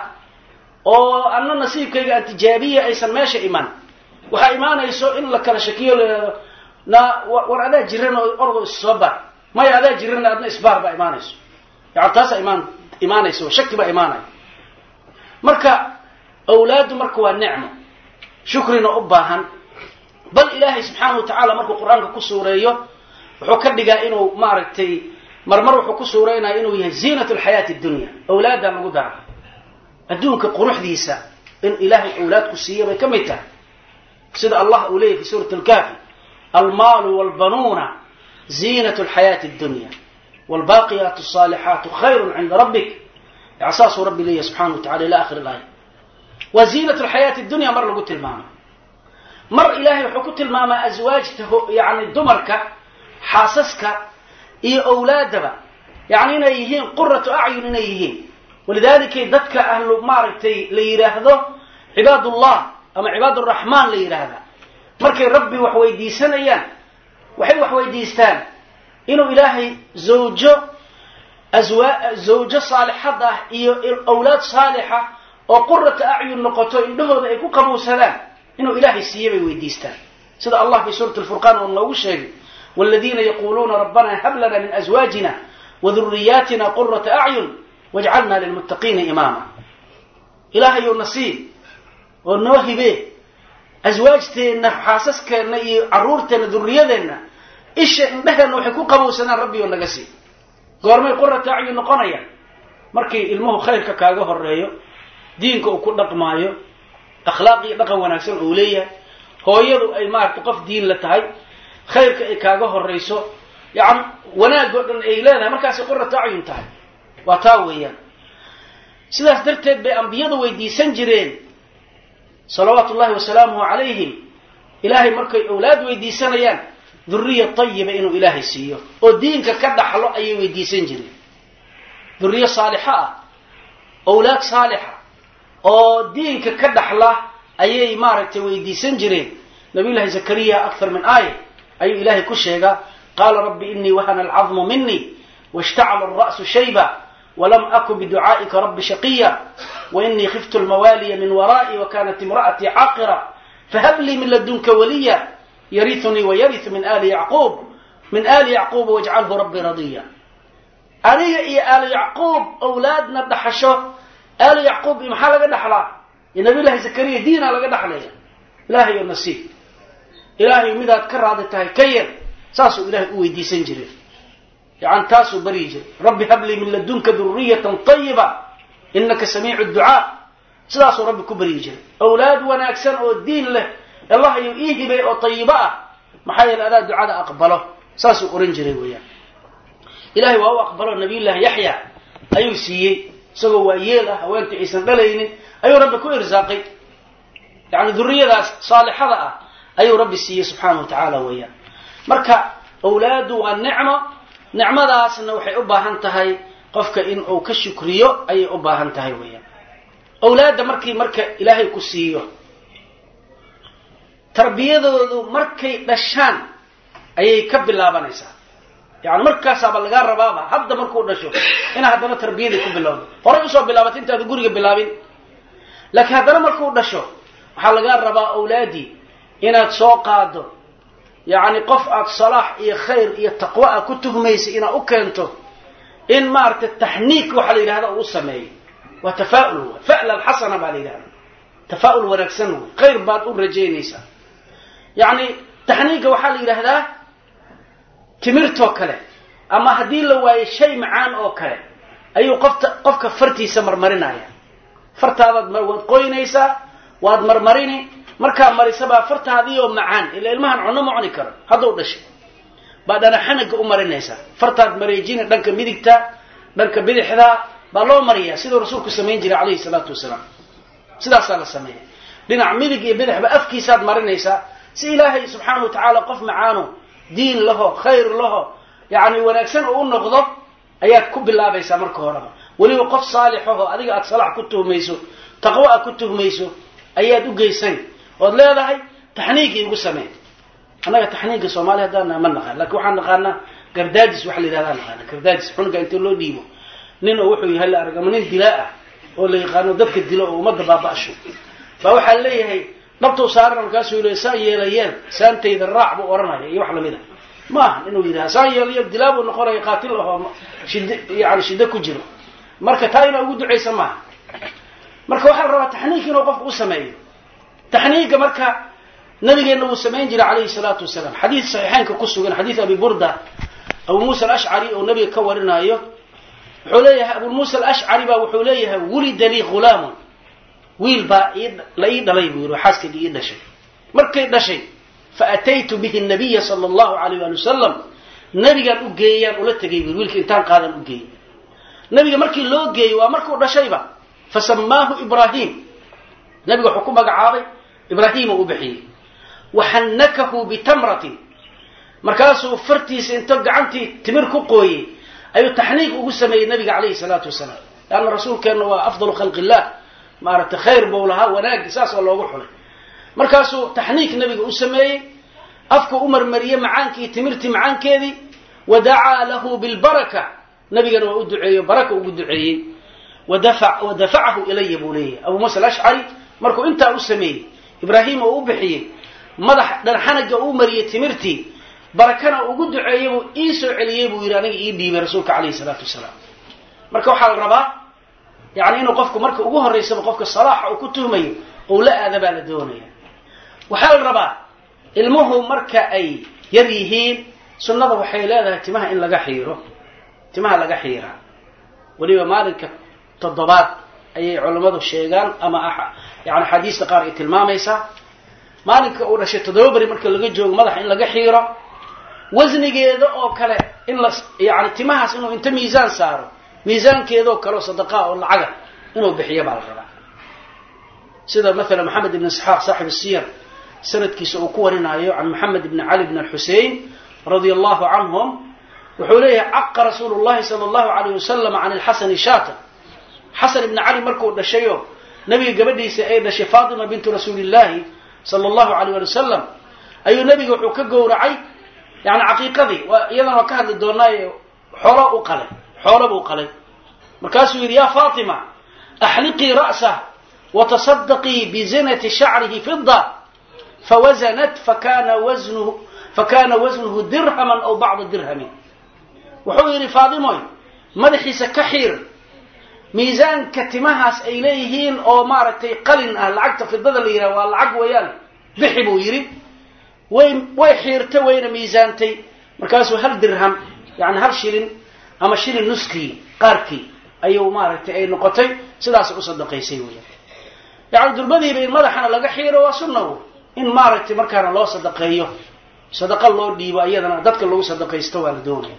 oo anna nasiibkayga aan tijaabiya aysan meesha iman waxaa imaanayso in la kala shakiyo leedo na war adaa jiran oo ordo issoo bar maya adaa jiran adna isbaar baa imaanayso yani taasaa imaan imaanayso shaki baa imaanaya marka awlaadu marka waa nicmo shukrina u baahan bal ilaahay subxaanahu watacaala markuu qur-aanka ku suureeyo wuxuu ka dhigaa inuu maaragtay marmar wuxuu ku suureynaya inuu yahay ziinatu alxayaati addunya awlaaddaa lagu dara adduunka quruxdiisa in ilaahay awlaad ku siiya bay ka mid tahay sida allah uu leeyahy fi suurati alkaafi almaalu walbanuuna ziinatu alxayaati addunya waalbaaqiyaatu alsaalixaatu khayrun cinda rabbik yani saasuu rabbi leeyahy subxanahu watacala ila akhiri ilaaya waa ziinatu alxayaati addunya mar lagu tilmaamo mar ilaahay wuxuu ku tilmaamaa aswaajta yani dumarka xaasaska iyo awlaadaba yani inay yihiin quratu acyun inay yihiin walidaalika dadka ahlu maaragtay la yidhaahdo cibaadullah ama cibaaduraxmaan la yidhaahda markay rabbi wax weydiisanayaan waxay wax weydiistaan inuu ilaahay zawjo aswa zawjo saalixad ah iyo awlaad saalixa oo qurata acyun noqoto indhahooda ay ku qabowsadaan inuu ilaahay siiye bay weydiistaan sida allah fi suurati alfurqaan oo noogu sheegay والذين يقولون ربنا هب لنا من أزواجنا وذرياتنا قرة أعين واجعلنا للمتقين إماما إلهي النصيب والنوهي به أزواجتنا حاسسكنا عرورتنا ذريتنا إيش إنها نوحكو قبوسنا ربي ونقسي قرمي قرة أعين نقنيا مركي المه خير كاغه الرأيو دينك وكل نقمايو أخلاقي نقم ونكسن أولية هو يدو أي مار تقف دين لتهي khayrka ay kaaga horeyso yani wanaag oo dhan ay leedahay markaas qurrata acyun tahay waa taa weeyaan sidaas darteed bay ambiyadu weydiisan jireen salawaatullahi wasalaamuhu calayhim ilaahay markay awlaad weydiisanayaan dhurriya tayiba inuu ilaahay siiyo oo diinka ka dhaxlo ayay weydiisan jireen dhurriya saalixa ah awlaad saalixa oo diinka ka dhaxla ayay maaragtay weydiisan jireen nabiyullaahi zakariya akthar min aaya ayuu ilaahay ku sheegaa qaala rabbi inii wahana alcadmu minii washtacala alra'su shayba walam aku biducaa'ika rabbi shaqiya wainii khiftu almawaaliya min waraa'i wakanat imra'atii caaqira fahab lii min ladunka waliya yariunii wayariu min aali yacquub min aali yacquuba wajcalhu rabbi radiya aniga iyo aali yacquub awlaadna dhaxasho aali yacquub iyo maxaa laga dhaxlaa iyo nabiyullaahi zakariya diinaa laga dhaxlaya ilaahay oo nasiib ilaahay midaad ka raadi tahay ka yar saasuu ilaahay u weydiisan jiray yani taasuu baryi jiray rabbi hablii min ladunka duriyatan tayiba inaka samiicu ducaa sidaasuu rabbi ku baryi jiray awlaad wanaagsan oo diin leh allah ayuu ii hibay oo tayiba ah maxaa yeele adaa ducada aqbalo saasuu oran jiray weeyaan ilaahay waa u aqbalo nabiyullaahi yaxya ayuu siiyey isagoo waa yeel ah haweentii aysan dhalaynin ayuu rabbi ku irsaaqay yani duriyadaas saalixada ah ayuu rabbi siiyey subxaanahu watacaala weeyaan marka awlaadu waa nicmo nicmadaasna waxay u baahan tahay qofka in uu ka shukriyo ayay u baahan tahay weeyaan awlaada markii marka ilaahay ku siiyo tarbiyadoodu markay dhashaan ayay ka bilaabanaysaa yani markaas aba laga rabaaba hadda markuu dhasho in haddana tarbiyada ku bilowdo hore u soo bilaabatay inta aad guriga bilaabin laakiin haddana markuu dhasho waxa laga rabaa awlaadi inaad soo qaado yani qof aad salaax iyo khayr iyo taqwa ku tuhmaysa ina u keento in maarta tahniik waxa la yiraahdo uu sameeyo wa tafaa'ul fa'l al-hasana ba la yiraahdo tafaa'ul wanaagsan khayr baad u rajeynaysa yani tahniiga waxa la yiraahdaa timirto kale ama hadii la waayo shay macaan oo kale ayuu qofta qofka fartiisa marmarinaya fartaada waad qoynaysa waad marmarini marka marisaba fartaadii oo macaan ila ilmahan cuno ma cuni karo hadda u dhashay baadana xanaga u marinaysa fartaad mareejina dhanka midigta dhanka bidixda baa loo mariyaa sidoo rasuulku sameeyay jiray kaleey salaatu wasalaam sidaas la sameeyay dhinac midig iyo bidixba afkiisaad marinaysa si ilaahay subhanahu wa ta'ala qof macaano diin laho khayr laho yaani wanaagsan oo noqdo ayaad ku bilaabaysaa marka hore waliba qof saalix oo adiga aad salax ku tuhmayso taqwa ku tuhmayso ayaad u geysay oo leedahay tahniig igu sameey anaga tahniiga Soomaaliya hadana ma naqaan laakiin waxaan naqaanaa gardaadis waxa la yiraahdaa naqaanaa gardaadis xunga inta loo dhiibo nin oo wuxuu yahay la argamo nin dilaa oo la yaqaano dadka dilo oo umada baabasho ba waxa leeyahay dhabto saaran markaas uu leeyahay yeelayeen saantayda raac buu oranaya iyo wax la mid ah ma inuu yiraahdo saan yeelay dilaabo noqonay qaatil ah shid yaani shida ku jiro marka taayna ugu duceysa ma marka waxa la rabaa tahniig inuu qofku u sameeyo tahniiga marka nabigeena uu sameeyay jiray kaleey salaatu wasalaam hadith sahihaynka ku sugan hadith abi burda abu musa al-ash'ari oo nabiga ka warinayo wuxuu leeyahay abu musa al-ash'ari ba wuxuu leeyahay wulida li ghulam wiil ba la ii dhalay buu xaaskii ii dhashay markay dhashay fa ataytu bihi an-nabiy sallallahu alayhi wa sallam nabiga u geeyay ula tagay wiilkii intaan qaadan u geeyay nabiga markii loo geeyay waa markuu dhashayba fasamaahu ibrahim nabiga wuxuu ku magacaabay ibrahim uu bixiyay وحنكه بتمرة مركاسه فرتيس انتو قعنتي تمر كقوي ايو تحنيك اقو سمي النبي عليه الصلاة والسلام لأن الرسول كان هو أفضل خلق الله ما رأت خير بولها وناك قساس والله وحوله مركاسه تحنيك النبي اقو سمي أفكو أمر مريم معانكي تمرتي معانك ذي ودعا له بالبركة نبي قال ودعي بركة ودعي ودفع ودفعه إلي بوليه أبو موسى الأشعري مركو انت اقو سمي إبراهيم اقو بحيه madax dharxanaga uu mariyay timirti barakana ugu duceeyay ii soo celiyay buu yiraaniga ii dhiibay rasuulka kaleey salaatu wasalaam marka waxa la rabaa yaani inuu qofku marka ugu horeeyay qofka salaaxa uu ku tuhmayo oo la aadaba la doonaya waxa la rabaa ilmuhu marka ay yar yihiin sunnada waxay leedahay timaha in laga xiiro timaha laga xiira waliba maalinka toddobaad ayay culimadu sheegaan ama yaani xadiiska qaar ay tilmaamaysa maalinka uu dhashay toddoba bari marka laga joogo madax in laga xiiro wasnigeeda oo kale in la yaani timahaas inuu inta miisaan saaro miisaankeeda oo kale sadaqa oo lacag inuu bixiyo baa la rabaa sida mesela Muhammad ibn Ishaq saaxib as-siyar sanadkiisa uu ku warinayo an Muhammad ibn Ali ibn al-Husayn radiyallahu anhum wuxuu leeyahay aqqa rasuulullah sallallahu alayhi wasallam an al-Hasan shata Hasan ibn Ali markuu dhashayo nabiga gabadhiisa ay dhashay Fatima bint rasuulillah صلى الله عليه وسلم أي نبي وحكى جورعي يعني عقيقتي ويلا وكهل الدناي حرب وقلب حرب وقلب مركاسو يا فاطمة أحلقي رأسه وتصدقي بزنة شعره فضة فوزنت فكان وزنه فكان وزنه درهما أو بعض الدرهم وحويري فاطمة مدحي سكحير ميزان كتمهاس إليهين أو مارتي قلن العقد في البذل يرى والعقد ويان بحبوا يري وين ويحيرته وين ميزانتي مركاسو هل درهم يعني هل شيلين أما شيلين نسكي قاركي أيو مارتي أي نقطي سداس أصدقي سيويا يعني دربدي بين مدحنا لقى حيرة وسنه إن مارتي مركانا الله صدقيه صدق الله دي وأيضا دتك الله صدقي استوى لدونه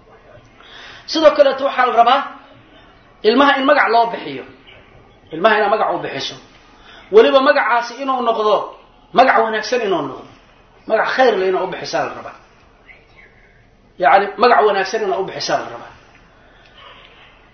صدق لا توحى الربا ilmaha in magac loo bixiyo ilmaha in magac uu bixiso waliba magacaasi inuu noqdo magac wanaagsan inuu noqdo magac khayr leh inuu bixisaa la rabaa yaani magac wanaagsan inuu bixisaa la rabaa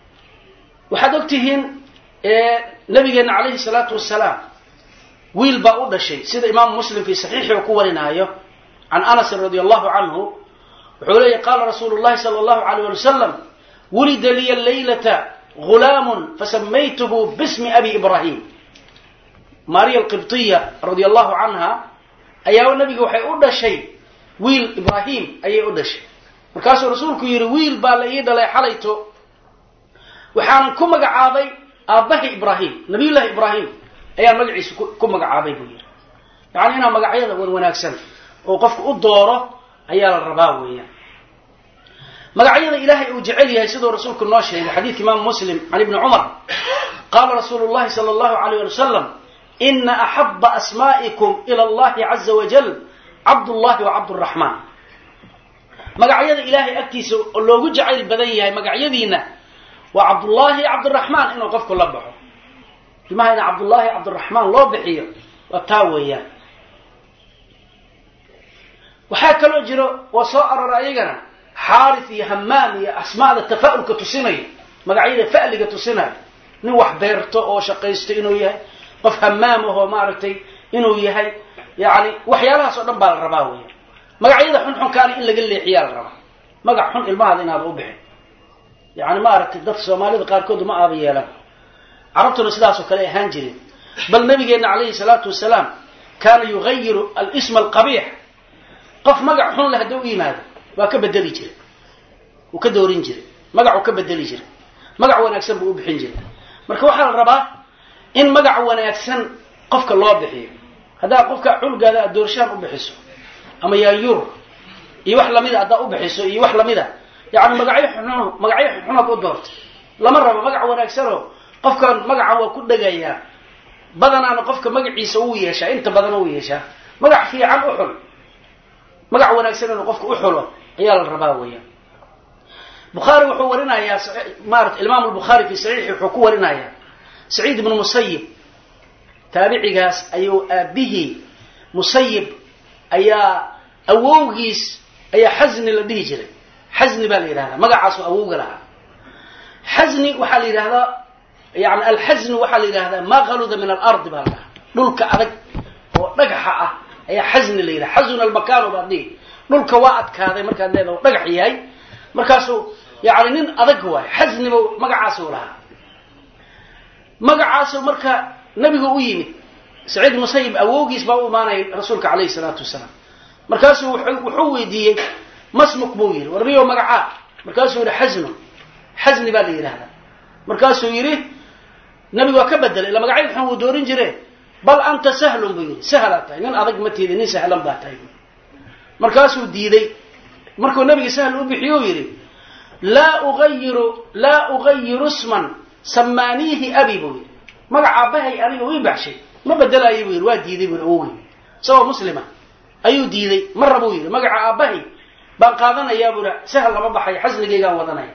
waxaad ogtihiin nabigeena calayhi salaatu wasalaam wiil baa u dhashay sida imaamu muslim fi saxiixi uu ku warinaayo can anas radi allahu canhu wuxuu leeyahy qaala rasuulu llahi sala allahu alayh wali wasalam wulida liya laylata gulaamun fasamaytuhu bismi abi ibrahim maariya alqibtiya radi allahu canha ayaa nabiga waxay u dhashay wiil ibrahim ayay u dhashay markaasuu rasuulku yidhi wiil baa la ii dhalay xalayto waxaanan ku magacaabay aabbahi ibrahim nabiyullahi ibrahim ayaa magaciisa ku magacaabay buu yidhi yacni inaa magacyada wan wanaagsan oo qofku u dooro ayaa la rabaa weeyaan magacyada ilaahay uu jecel yahay sidoo rasuulku noo sheegay xadiidka imaam muslim can ibni cumar qaala rasuulu llahi sala allahu alayh ali wasalam ina axaba asmaa'ikum ila allahi caza wajal cabdullahi wa cabduraxmaan magacyada ilaahay agtiisa oo loogu jacayl badan yahay magacyadiina waa cabdullaahi cabdiraxmaan inuu qofku la baxo ilmaha ina cabdullaahi cabdiraxmaan loo bixiyo waa taa weeyaan waxaa kaloo jiro waa soo arora ayagana xaaris iyo hamaam iyo asmaada tafa'ulka tusinayo magacyada fa'liga tusinayo nin wax beerto oo shaqaysto inuu yahay qof hamaam ahoo maaragtay inuu yahay yani waxyaalahaas oo dhan baa la rabaa weeyaan magacyada xunxunkaana in laga leexiyaa la rabaa magac xun ilmahaada inaada u bixin yani maaragtay dadka soomaalida qaarkood ma aaba yeelan carabtuna sidaasoo kale ahaan jirin bal nabigeena calayhi salaatu wasalaam kaana yugayiru alisma alqabiix qof magac xun leh hadduu u yimaado waa ka bedeli jiray wuu ka doorin jiray magacuu ka bedeli jiray magac wanaagsan buu u bixin jiray marka waxaa la rabaa in magac wanaagsan qofka loo bixiyo haddaa qofka cunugaada aad doorshaan u bixiso ama yaayur iyo wax lamida haddaa u bixiso iyo wax lamida yani magacyo xun magacyo xunaad u doortay lama rabo magac wanaagsanoo qofkan magaca waa ku dhegayaa badanaana qofka magaciisa uu yeeshaa inta badan uu yeeshaa magac fiican u xul magac wanaagsan inuu qofka u xulo ayaa la rabaa weeyaan bukhaari wuxuu warinayaa maarata imaam albukhaari fi saxiixi wuxuu ku warinayaa saciid ibnu musayib taabicigaas ayuu aabihii musayib ayaa awowgiis ayaa xasni la dhihi jiray xasni baa la yidhahdaa magacaasoo awowga lahaa xasni waxaa la yidhahdaa yani alxasni waxaa la yidhahdaa maa qaluda min alardi baa la dhahaa dhulka adag oo dhagaxa ah ayaa xasni la yidhaha xasuna almakaano baad dhihi dhulka waa adkaaday markaad leeda o dhagax yahay markaasuu yani nin adag waayo xasniba magacaasuu lahaa magacaasu marka nabigu u yimid saciid musayib awowgiis baa u imaanayay rasuulka calayhi salaatu wasalaam markaasuu wuxuu weydiiyey masmuk buu yidhi warniyo magacaa markaasuu yidhi xasnu xasni baa la yidhahdaa markaasuu yidhi nabigu waa ka bedelay ila magacyada xun wuu doorin jire bal anta sahlun buu yidhi sahlaad tahay nin adag ma tiidi nin sahlan baa tahay markaasuu diiday markuu nabiga sahl u bixiyou yidhi laa ugayiru laa ugayiru isman samaaniihi abi buu yidhi magac aabbahay aniga ii baxshay ma bedelaayo buu yidhi waa diiday buu awogey isagoo muslima ayuu diiday marra buu yidhi magaca aabbahay baan qaadanayaa buu yidhi sahal lama baxay xasnigaygaan wadanaya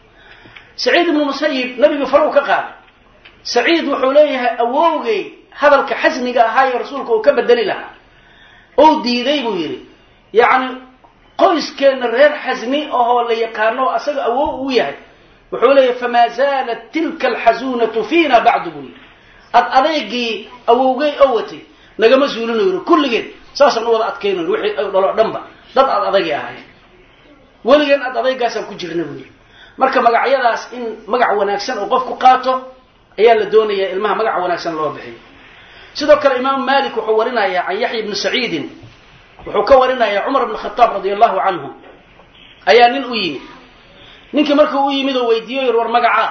saciid ibnu musayib nabiga falow ka qaaday saciid wuxuu leeyahay awowgay hadalka xasniga ahaayo rasuulka uu ka bedeli lahaa ou diiday buu yidhi yacni qoyskeenna reer xasni ahoo la yaqaano asaga awow uu yahay wuxuu leeyahay famaa zaalat tilka alxasunatu fiina bacdu buu yidhi ad adeegii awowgay oo watay nagama zuulino yidhi kulligeen saasaan u wada adkayno wixii ay dhalo dhanba dad aad adagay ahayn weligeen ad adeegaasaan ku jirna buu yidhi marka magacyadaas in magac wanaagsan oo qofku qaato ayaa la doonayaa ilmaha magac wanaagsan loo bixiyo sidoo kale imaam malik wuxuu warinayaa can yaxya ibni saciidin wuxuu ka warinayaa cumar ibn khataab radia allahu canhu ayaa nin u yimid ninkii markuu u yimid oo weydiiyo yir war magacaa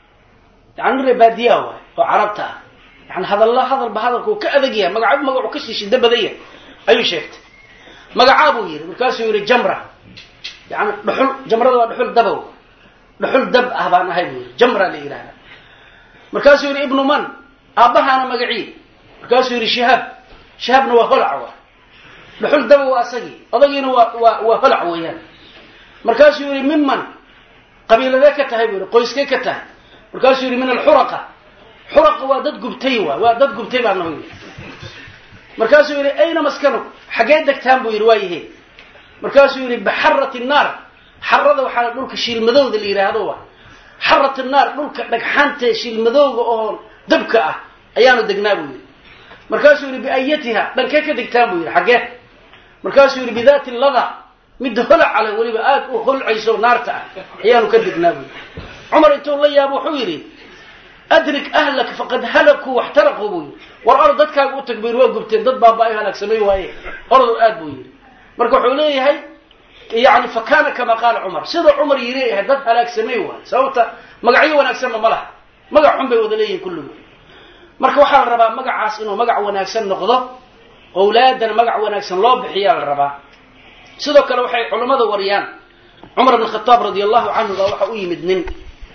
yani nin reebaadiyaa waay oo carabta ah yani hadalla hadalba hadalkuu ka adag yahay magaca magacu ka sii shida badan yahay ayuu sheegtay magacaa buu yidhi markaasuu yidhi jamra yani dhuxul jamrada waa dhuxul dabow dhuxul dab ah baan ahay buu yidhi jamra la yidhahda markaasuu yidhi ibnu man aabbahaana magacii markaasuu yidhi shihaab shihaabna waa holac wa dhuxul daba waa asagii odagiina waa waa waa holac weeyaan markaasuu yidhi miman qabiiladee ka tahay buu yidhi qoyskee ka tahay markaasuu yidhi min alxuraqa xuraqa waa dad gubtay waa waa dad gubtay baa noo yidhi markaasuu yidhi ayna maskanuk xaggee degtaan buu yidhi waa yihe markaasuu yidhi baxarati naar xarada waxaa dhulka shiilmadowda la yidhaahdo wa xarat an-naar dhulka dhagxanta shilmadooga oo dabka ah ayaanu degnaa buu yiri markaasuu yiri biayatiha dhankee ka degtaan buu yiri xagee markaasuu yiri bidaati lada mid hola cala waliba aad u holcayso naarta ah ayaanu ka degnaa buu umar intuu la yaabo wuxuu yiri adrik ahlak faqad halaku wahtaraqu buu war ar dadkaagu u takbiir waa gubteen dad baaba ay halak samay waaye ordo aad buu yiri marka wuxuu leeyahay يعني فكان كما قال عمر سيده عمر يري هدد هلاك سميوا سوته مغعي wanaagsan ma laha magac xun bay wada leeyihiin kullu marka waxa la rabaa magacaas inuu magac wanaagsan noqdo awlaadana magac wanaagsan loo bixiyaa la rabaa sidoo kale waxay culimadu wariyaan Umar ibn Khattab radiyallahu anhu waxa uu yimid nin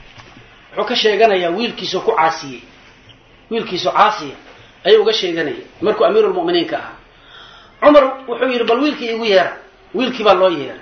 wuxuu ka sheeganaya wiilkiisa ku caasiyay wiilkiisa caasiya ay uga sheeganaya markuu amiirul mu'miniin ka ah Umar wuxuu yiri bal wiilkii igu yeera wiilkii baa loo yeeray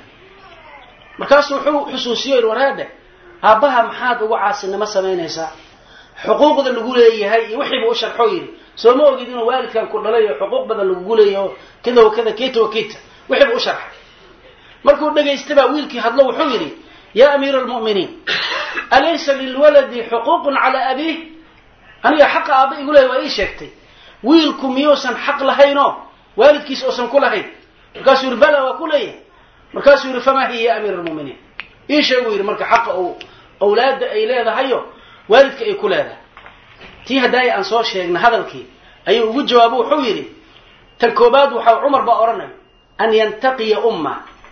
markaas wuxuu xusuusiyay waraada aabaha maxaad ugu caasinimo sameynaysaa xuquuqda lagu leeyahay iyo wixii uu sharxo yiri soo ma ogid inuu waalidkan ku dhalay xuquuq badan lagu leeyahay kida oo kida keeto oo keeta wixii uu sharxay markuu dhageystay wiilkii hadlo wuxuu yiri ya amiirul mu'miniin alaysa lil waladi huquuqun ala abihi aniga xaq aabe igu leeyahay waa ii sheegtay wiilku miyuusan xaq lahayno waalidkiis oosan ku lahayn markaas yiri bala waa ku leeyahay markaas yiri fama hiya amiirul mu'miniin ii sheego yiri marka xaq oo awlaada ay leedahayo waalidka ay ku leedahay tii haday aan soo sheegna hadalkii ayuu ugu jawaabo wuxuu yiri tan koobaad waxa Umar ba oranay an yantaqiya umma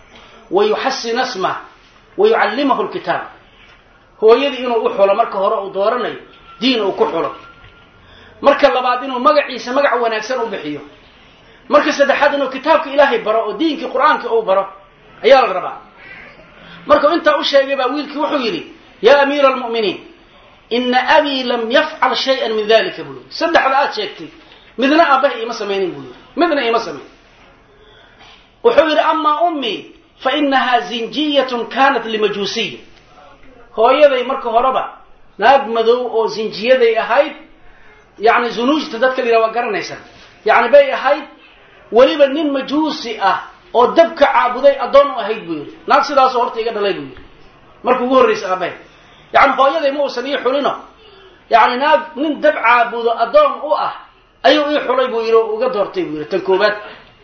wa yuhassin isma wa yuallimuhu alkitab hooyadii inuu u xulo marka hore uu dooranayo diin uu ku xulo marka labaad inuu magaciisa magac wanaagsan u bixiyo marka saddexaad inuu kitaabka Ilaahay baro oo diinka Quraanka uu baro ayaa la rabaa marka inta uu sheegay baa wiilkii wuxuu yiri ya amiirul mu'miniin inna abi lam yaf'al shay'an min dhalika bulu saddexda aad sheegtay midna abahi ima sameeynin bulu midna ima sameeynin wuxuu yiri amma ummi fa innaha zinjiyatun kanat limajusiyya hooyaday marka horeba naag madow oo zinjiyaday ahayd yaani zunuujta dadka la waa garanaysan yaani bay ahayd waliba nin majuusi ah oo dabka caabuday adoon u ahayd buu yiri naag sidaas horta iga dhalay buu yiri markuu ugu horeysay abay yaani hooyaday ma uusan ii xulino yaani naag nin dab caabudo adoon u ah ayuu ii xulay buu yiri uga doortay buu yiri tan koobaad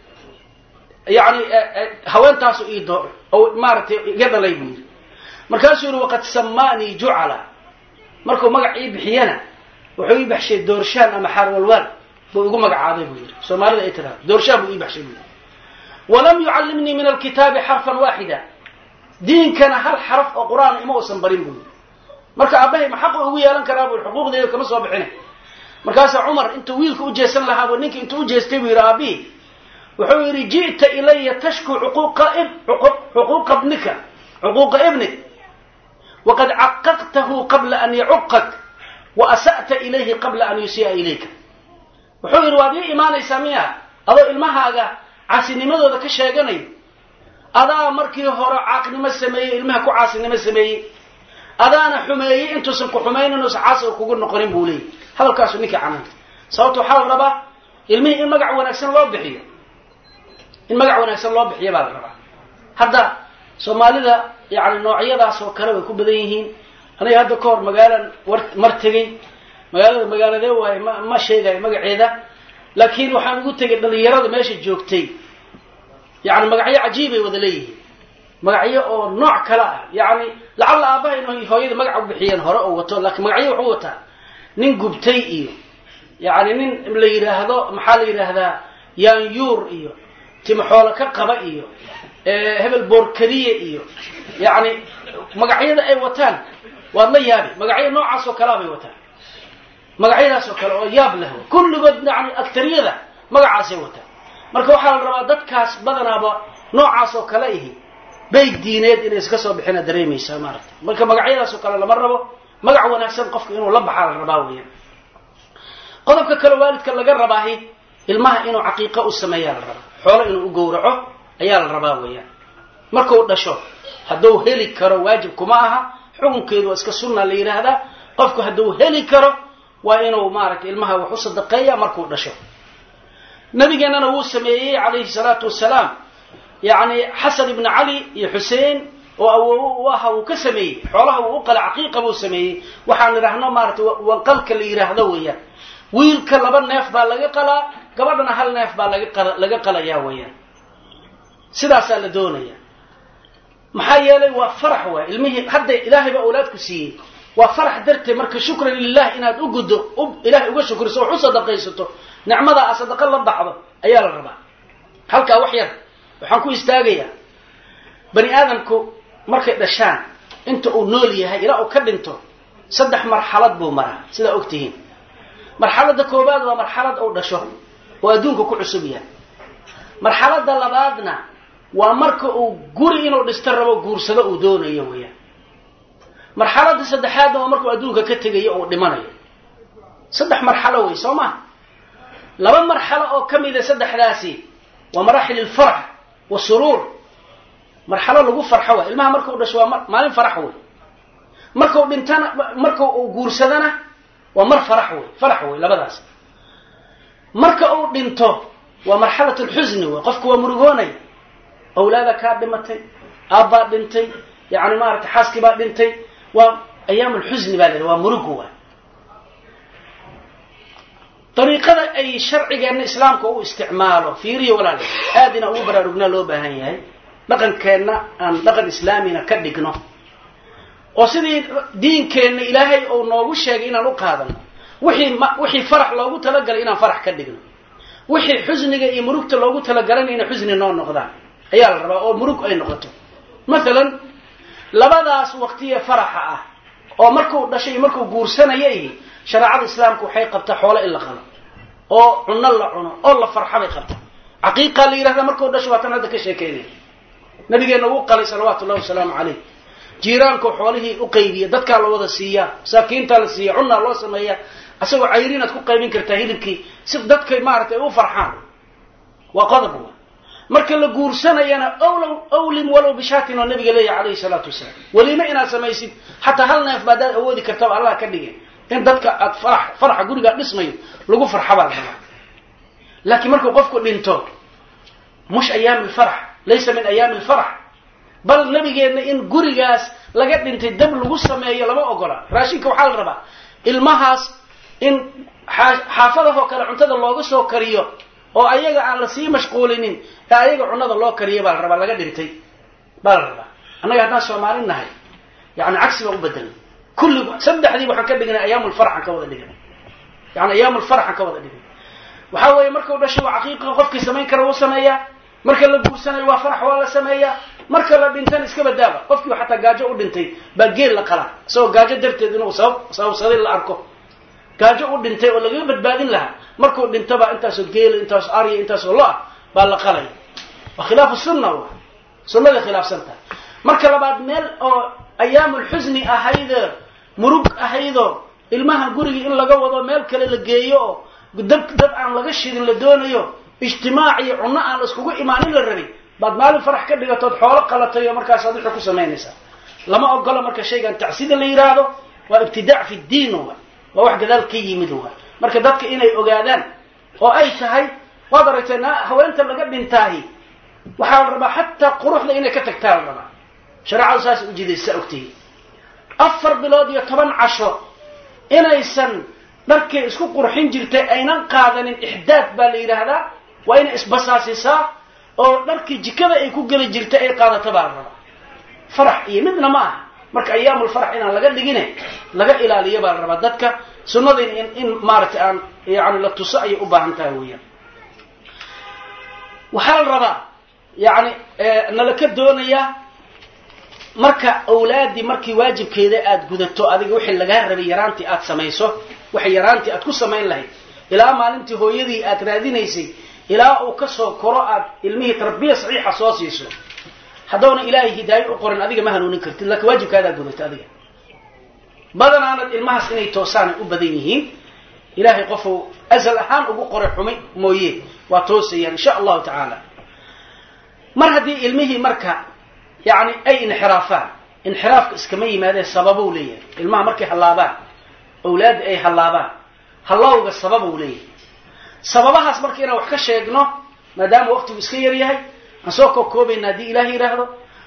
yaani haweentaas ii door oo maartay iga dhalay buu yiri markaas yiri waqad samani ju'ala markuu magac ii bixiyana wuxuu ii baxshay doorshaan ama xarwalwal buu ugu magacaabay buu yiri Soomaalida ay tiraa doorshaan buu ii baxshay buu ولم يعلمني من الكتاب حرفا واحدا دين كان هل حرف القرآن إما وسنبرين بول مركا أبهي محق هو يلان كرابو الحقوق دي كما سوا بحنا مركا عمر أنت ويلك أجيسن لها ونك أنت أجيستي ويرابي وحوري جئت إلي تشكو حقوق اب حقوق, حقوق ابنك حقوق ابنك وقد عققته قبل أن يعقك وأسأت إليه قبل أن يسيء إليك وحوري وادي إيمان إساميها أضو إلمها هذا عاسنimada ka sheeganay adaa markii hore caaqnimo sameeyay ilmaha ku caasinimo sameeyay adaana xumeeyay intuusan ku xumeeynin oo saxaas kugu noqonin buu leeyahay hadalkaas ninka canan sababtoo waxa la rabaa ilmihi in magac wanaagsan loo bixiyo in magac wanaagsan loo bixiyo baa la rabaa hadda Soomaalida yaani noocyadaas oo kale way ku badan yihiin aniga hadda koor magaalan martigay magaalada magaalada way ma sheegay magaceeda laakiin waxaan ugu tagay dhalinyarada meesha joogtay yaani magacyo cajiib ay wada leeyihiin magacyo oo nooc kala ah yaani lacala aabaha inuu hooyada magac u bixiyeen hore oo wato laakiin magacyo wuxuu wataa nin gubtay iyo yaani nin la yiraahdo maxaa la yiraahdaa yaan yuur iyo timxoola ka qaba iyo ee hebel boorkariye iyo yaani magacyada ay wataan waa la yaabi magacyo noocaas oo kala bay wataan magacyadaas oo kale oo yaab leh kulligood yaani aktariyada magacaas ay wataan marka waxa la rabaa dadkaas badanaaba noocaas oo kale ihi bay diineed inay iska soo bixina dareemaysa maartay marka magacyadaas oo kale lama rabo magac wanaagsan qofka inuu la baxaa la rabaa weeyaan qodobka kale waalidka laga rabaahay ilmaha inuu xaqiiqo u sameeyo la rabaa xoolo inuu u gowraco ayaa la rabaa weeyaan marka uu dhasho haduu heli karo waajib kuma aha xukunkeedu iska sunna la yiraahdaa qofku haduu heli karo waa inuu maaragtay ilmaha wax u sadaqeeyo markuu dhasho nabigeena uu sameeyay alayhi salatu wasalaam yaani Hasan ibn Ali iyo Hussein oo waxa uu ka sameeyay xoolaha uu qala aqiiqa buu sameeyay waxaan raahno maartay walqalka la yiraahdo weeyaan wiilka laba neef baa laga qalaa gabadhana hal neef baa laga qala laga qalayaa weeyaan sidaas la doonaya maxaa yeelay waa farax waa ilmihi hadda ilaahay baa awlaadku siiyay waa farax dartay marka shukran lillaah inaad u gudo ilaahay uga shukriso oo sadaqaysato nicmada sadaqa la baxdo ayaa la rabaa halka wax yar waxaan ku istaagayaa bani aadamku markay dhashaan inta uu nool yahay ilaa uu ka dhinto saddex marxalad buu maraa sida ogtihiin marxaladda koobaad waa marxalad uu dhasho oo adduunka ku cusub yahay marxaladda labaadna waa marka uu guri inuu dhisto rabo guursado uu doonayo weeyaan marxaladda saddexaadna waa marka uu adduunka ka tagayo oo dhimanayo saddex marxalo way Soomaa laba marxalo oo kamid ah saddexdaasi waa maraaxil al-farh wa surur marxalo lagu farxo waa ilmaha marka uu dhasho waa maalin farax way marka uu dhintana marka uu guursadana waa mar farax way farax way labadaas marka uu dhinto waa marxalatu al-huzn way qofku waa murugoonay awlaada ka dhimatay aabba dhintay yaani maarta xaaski baa dhintay waa ayaam al-huzn baa waa murugo waa طريقة أي شرعي أن الإسلام كو استعماله فيري ولا لا هذه أول برارجنا لو بهاي لكن كنا أن لكن إسلامنا كدقنا وسيد دين كان إلهي أو نوجش شيء إنا نقهذا وحي ما وحي فرح لو تلقى إنا فرح كدقنا وحي حزن جاي مروك لو تلقى إنا حزن نون نقدان أي الربا أو مروك أي نقطة مثلا لبدأ وقتية فرحة أو مركو ده شيء مركو جورسنا يجي شرع الإسلام كو حي قبته حوله إلا قلم أو عنا الله عنا الله فرحة قبته عقيقة اللي هذا مركو ده شو هتنا هذا كشيء كذي نبي جينا وقال صلوات الله وسلام عليه جيران كو حوله أقيدية دتك على وضع السيا ساكين تال السيا عنا الله سمايا أسوأ عيرين تكون قايمين كرتاهيلك سب دتك مارته أو فرحان وقضبه مركل الجور سنة ينا أولم أولم ولو بشاتنا النبي عليه الصلاة والسلام ولما إنا سمايسين حتى هلنا في بدال أول كرتاب الله كديه إن دتك فرح فرح جوري قاعد نسميه لقوا فرحة بالله لكن مركو قفكو الانتو مش أيام الفرح ليس من أيام الفرح بل النبي قال إن جوري قاس لقيت انت الدم لقوا سمايه لما أقوله راشيك وحال ربا المهاس إن حافظه كلا عنتد الله قصه كريو أو أيجا على سي مشغولين أيجا عنتد الله كريو بالربا لقيت انت بالربا أنا قاعد ناس ومارين نهاي يعني عكس ما أبدل كل سبح دي waxaan ka dhignay ayaam al-farx ka wada dhignay yaani ayaam al-farx ka wada dhignay waxa way marka uu dhasho aqiiqa qofkii sameyn karo uu sameeyaa marka la guursanayo waa farax waa la sameeyaa marka la dhintan iska badaaba qofkii waxa gaajo u dhintay ba geel la qala soo gaajo darteed inuu sabab sabab sadii la arko gaajo u dhintay oo laga badbaadin lahaa marka uu dhintaba intaas oo geel intaas ariya intaas oo loo ba la qalay wa khilaaf sunnah sunnada khilaafsanta marka labaad meel oo ayaam al-huzn ahayda murug ahaydo ilmaha guriga in laga wado meel kale la geeyo dab dab aan laga shidin la doonayo ijtimaaci cunno aan iskugu imaanin la rabi baad maalin farax ka dhigatood xoolo qalatay markaas aad wixii ku sameynaysaa lama ogolo marka shaygan tacsiid la yiraahdo waa ibtidaa' fi diin waa wax gadaal ka yimid waa marka dadka inay ogaadaan oo ay tahay waad aragtayna haweenta laga dhintaahi waxa la rabaa hatta quruxda inay ka tagtaan rabaa sharciga saas u jidaysa ogtii afar bilood iyo toban casho inaysan dharkay isku qurxin jirtay aynan qaadanin ihdaad baa la yiraahdaa waa in isbasaasisaa oo dharkii jikada ay ku gali jirtay ay qaadato baa raba farax iyo midna ma aha marka ayaamul farx inaan laga dhigine laga ilaaliyo baa raba dadka sunnada in in maarta aan yaani la tusaay u baahan tahay weeyaan waxa la rabaa yaani nalaka doonaya marka awlaadi markii waajibkeeda aad gudato adiga wixii laga rabay yaraantii aad sameeyso wixii yaraantii aad ku sameyn lahayd ilaa maalintii hooyadii aad raadinaysay ilaa uu ka soo koro aad ilmihi tarbiya saxiixa soo siiso hadawna ilaahi hidaayo u qoran adiga ma hanuunin kartid laakiin waajibkaada aad gudato adiga badan aanad ilmahaas inay toosaan u badan yihiin ilaahi qofu azal ahaan ugu qoray xumi mooyee waa toosayaan insha Allah ta'ala mar hadii ilmihi marka يعني أي انحرافات انحراف اسكمي ماذا سببه ليه الماء مركي حلابان أولاد أي حلابان حلاوه السببه ليه سببها اسمركي أنا وحكا شيقنا مادام وقت بسكير يهي نسوكو كوبي نادي إلهي رهضه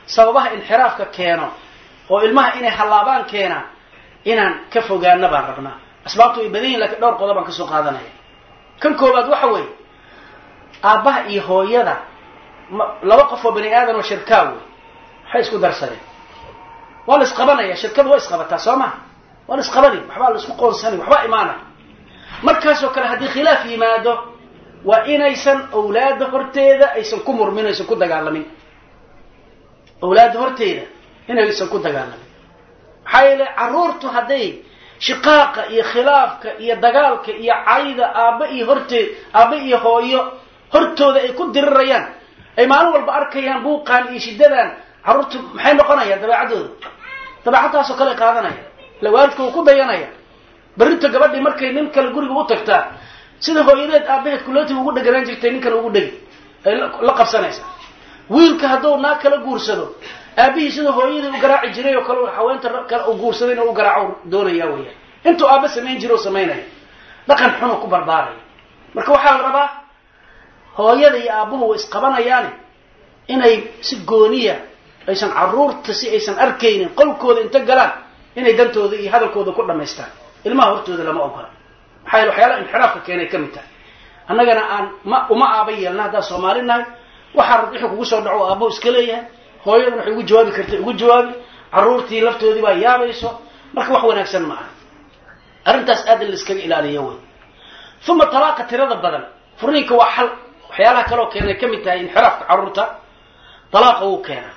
sababaha inxiraafka keeno oo ilmaha inay halaabaan keena inaan ka fogaano baan rabnaa asbaabtu ay badan yihiin laakiin dhowr qodob baan ka soo qaadanaya kan koobaad waxa weeye aabaha iyo hooyada laba qof oo bani aadan oo shirkaa wey waxay isku darsadeen waa la isqabanaya shirkadu waa isqabataa soo maha waa la isqabani waxbaa la isku qoonsani waxbaa imaanaya markaasoo kale haddii khilaaf yimaado waa inaysan awlaadda horteeda aysan ku murmin aysan ku dagaalamin awlaadda horteeda inaysan ku dagaalamin maxaa yeele carruurtu hadday shiqaaqa iyo khilaafka iyo dagaalka iyo cayda aabba iyo horteed aabba iyo hooyo hortooda ay ku dirirayaan ay maalin walba arkayaan buuqaan iyo shidadaan carruurtu maxay noqonayaan dabeecadooda dabeecadtaasoo kale qaadanaya ila waalidka uu ku dayanaya berrinta gabadhii markay nin kale guriga u tagtaa sida hooyadeed aabaheed kulootii ugu dheganaan jirtay nin kale ugu dhegi ay la qabsanaysaa wiilka hadduu naag kala guursado aabihii sida hooyadii u garaaci jiray oo kale haweenta kale u guursaday inuu u garaaco doonaya weeyaan intuu aabba samayn jiro oo samaynaya dhaqan xunuu ku barbaaraya marka waxaa la rabaa hooyada iyo aabbuhu way isqabanayaane inay si gooniya aysan carruurta si aysan arkaynin qolkooda inta galaan inay dantooda iyo hadalkooda ku dhammaystaan ilmaha hortooda lama ogola maxaa yeele waxyaalaha inxiraafka keenay ka mid tahay annagana aan ma uma aaba yeelna haddaan soomaali nahay waxaa wixii kugu soo dhaco aabbo iska leeyahay hooyadana waxay ugu jawaabi kartay ugu jawaabi carruurtii laftoodii baa yaabayso marka wax wanaagsan ma aha arrintaas aad in la iskaga ilaaliyo wey uma talaaqa tirada badan furniinka waa xal waxyaalaha kaloo keenay ka mid tahay inxiraafka carruurta talaaqa wuu keenaa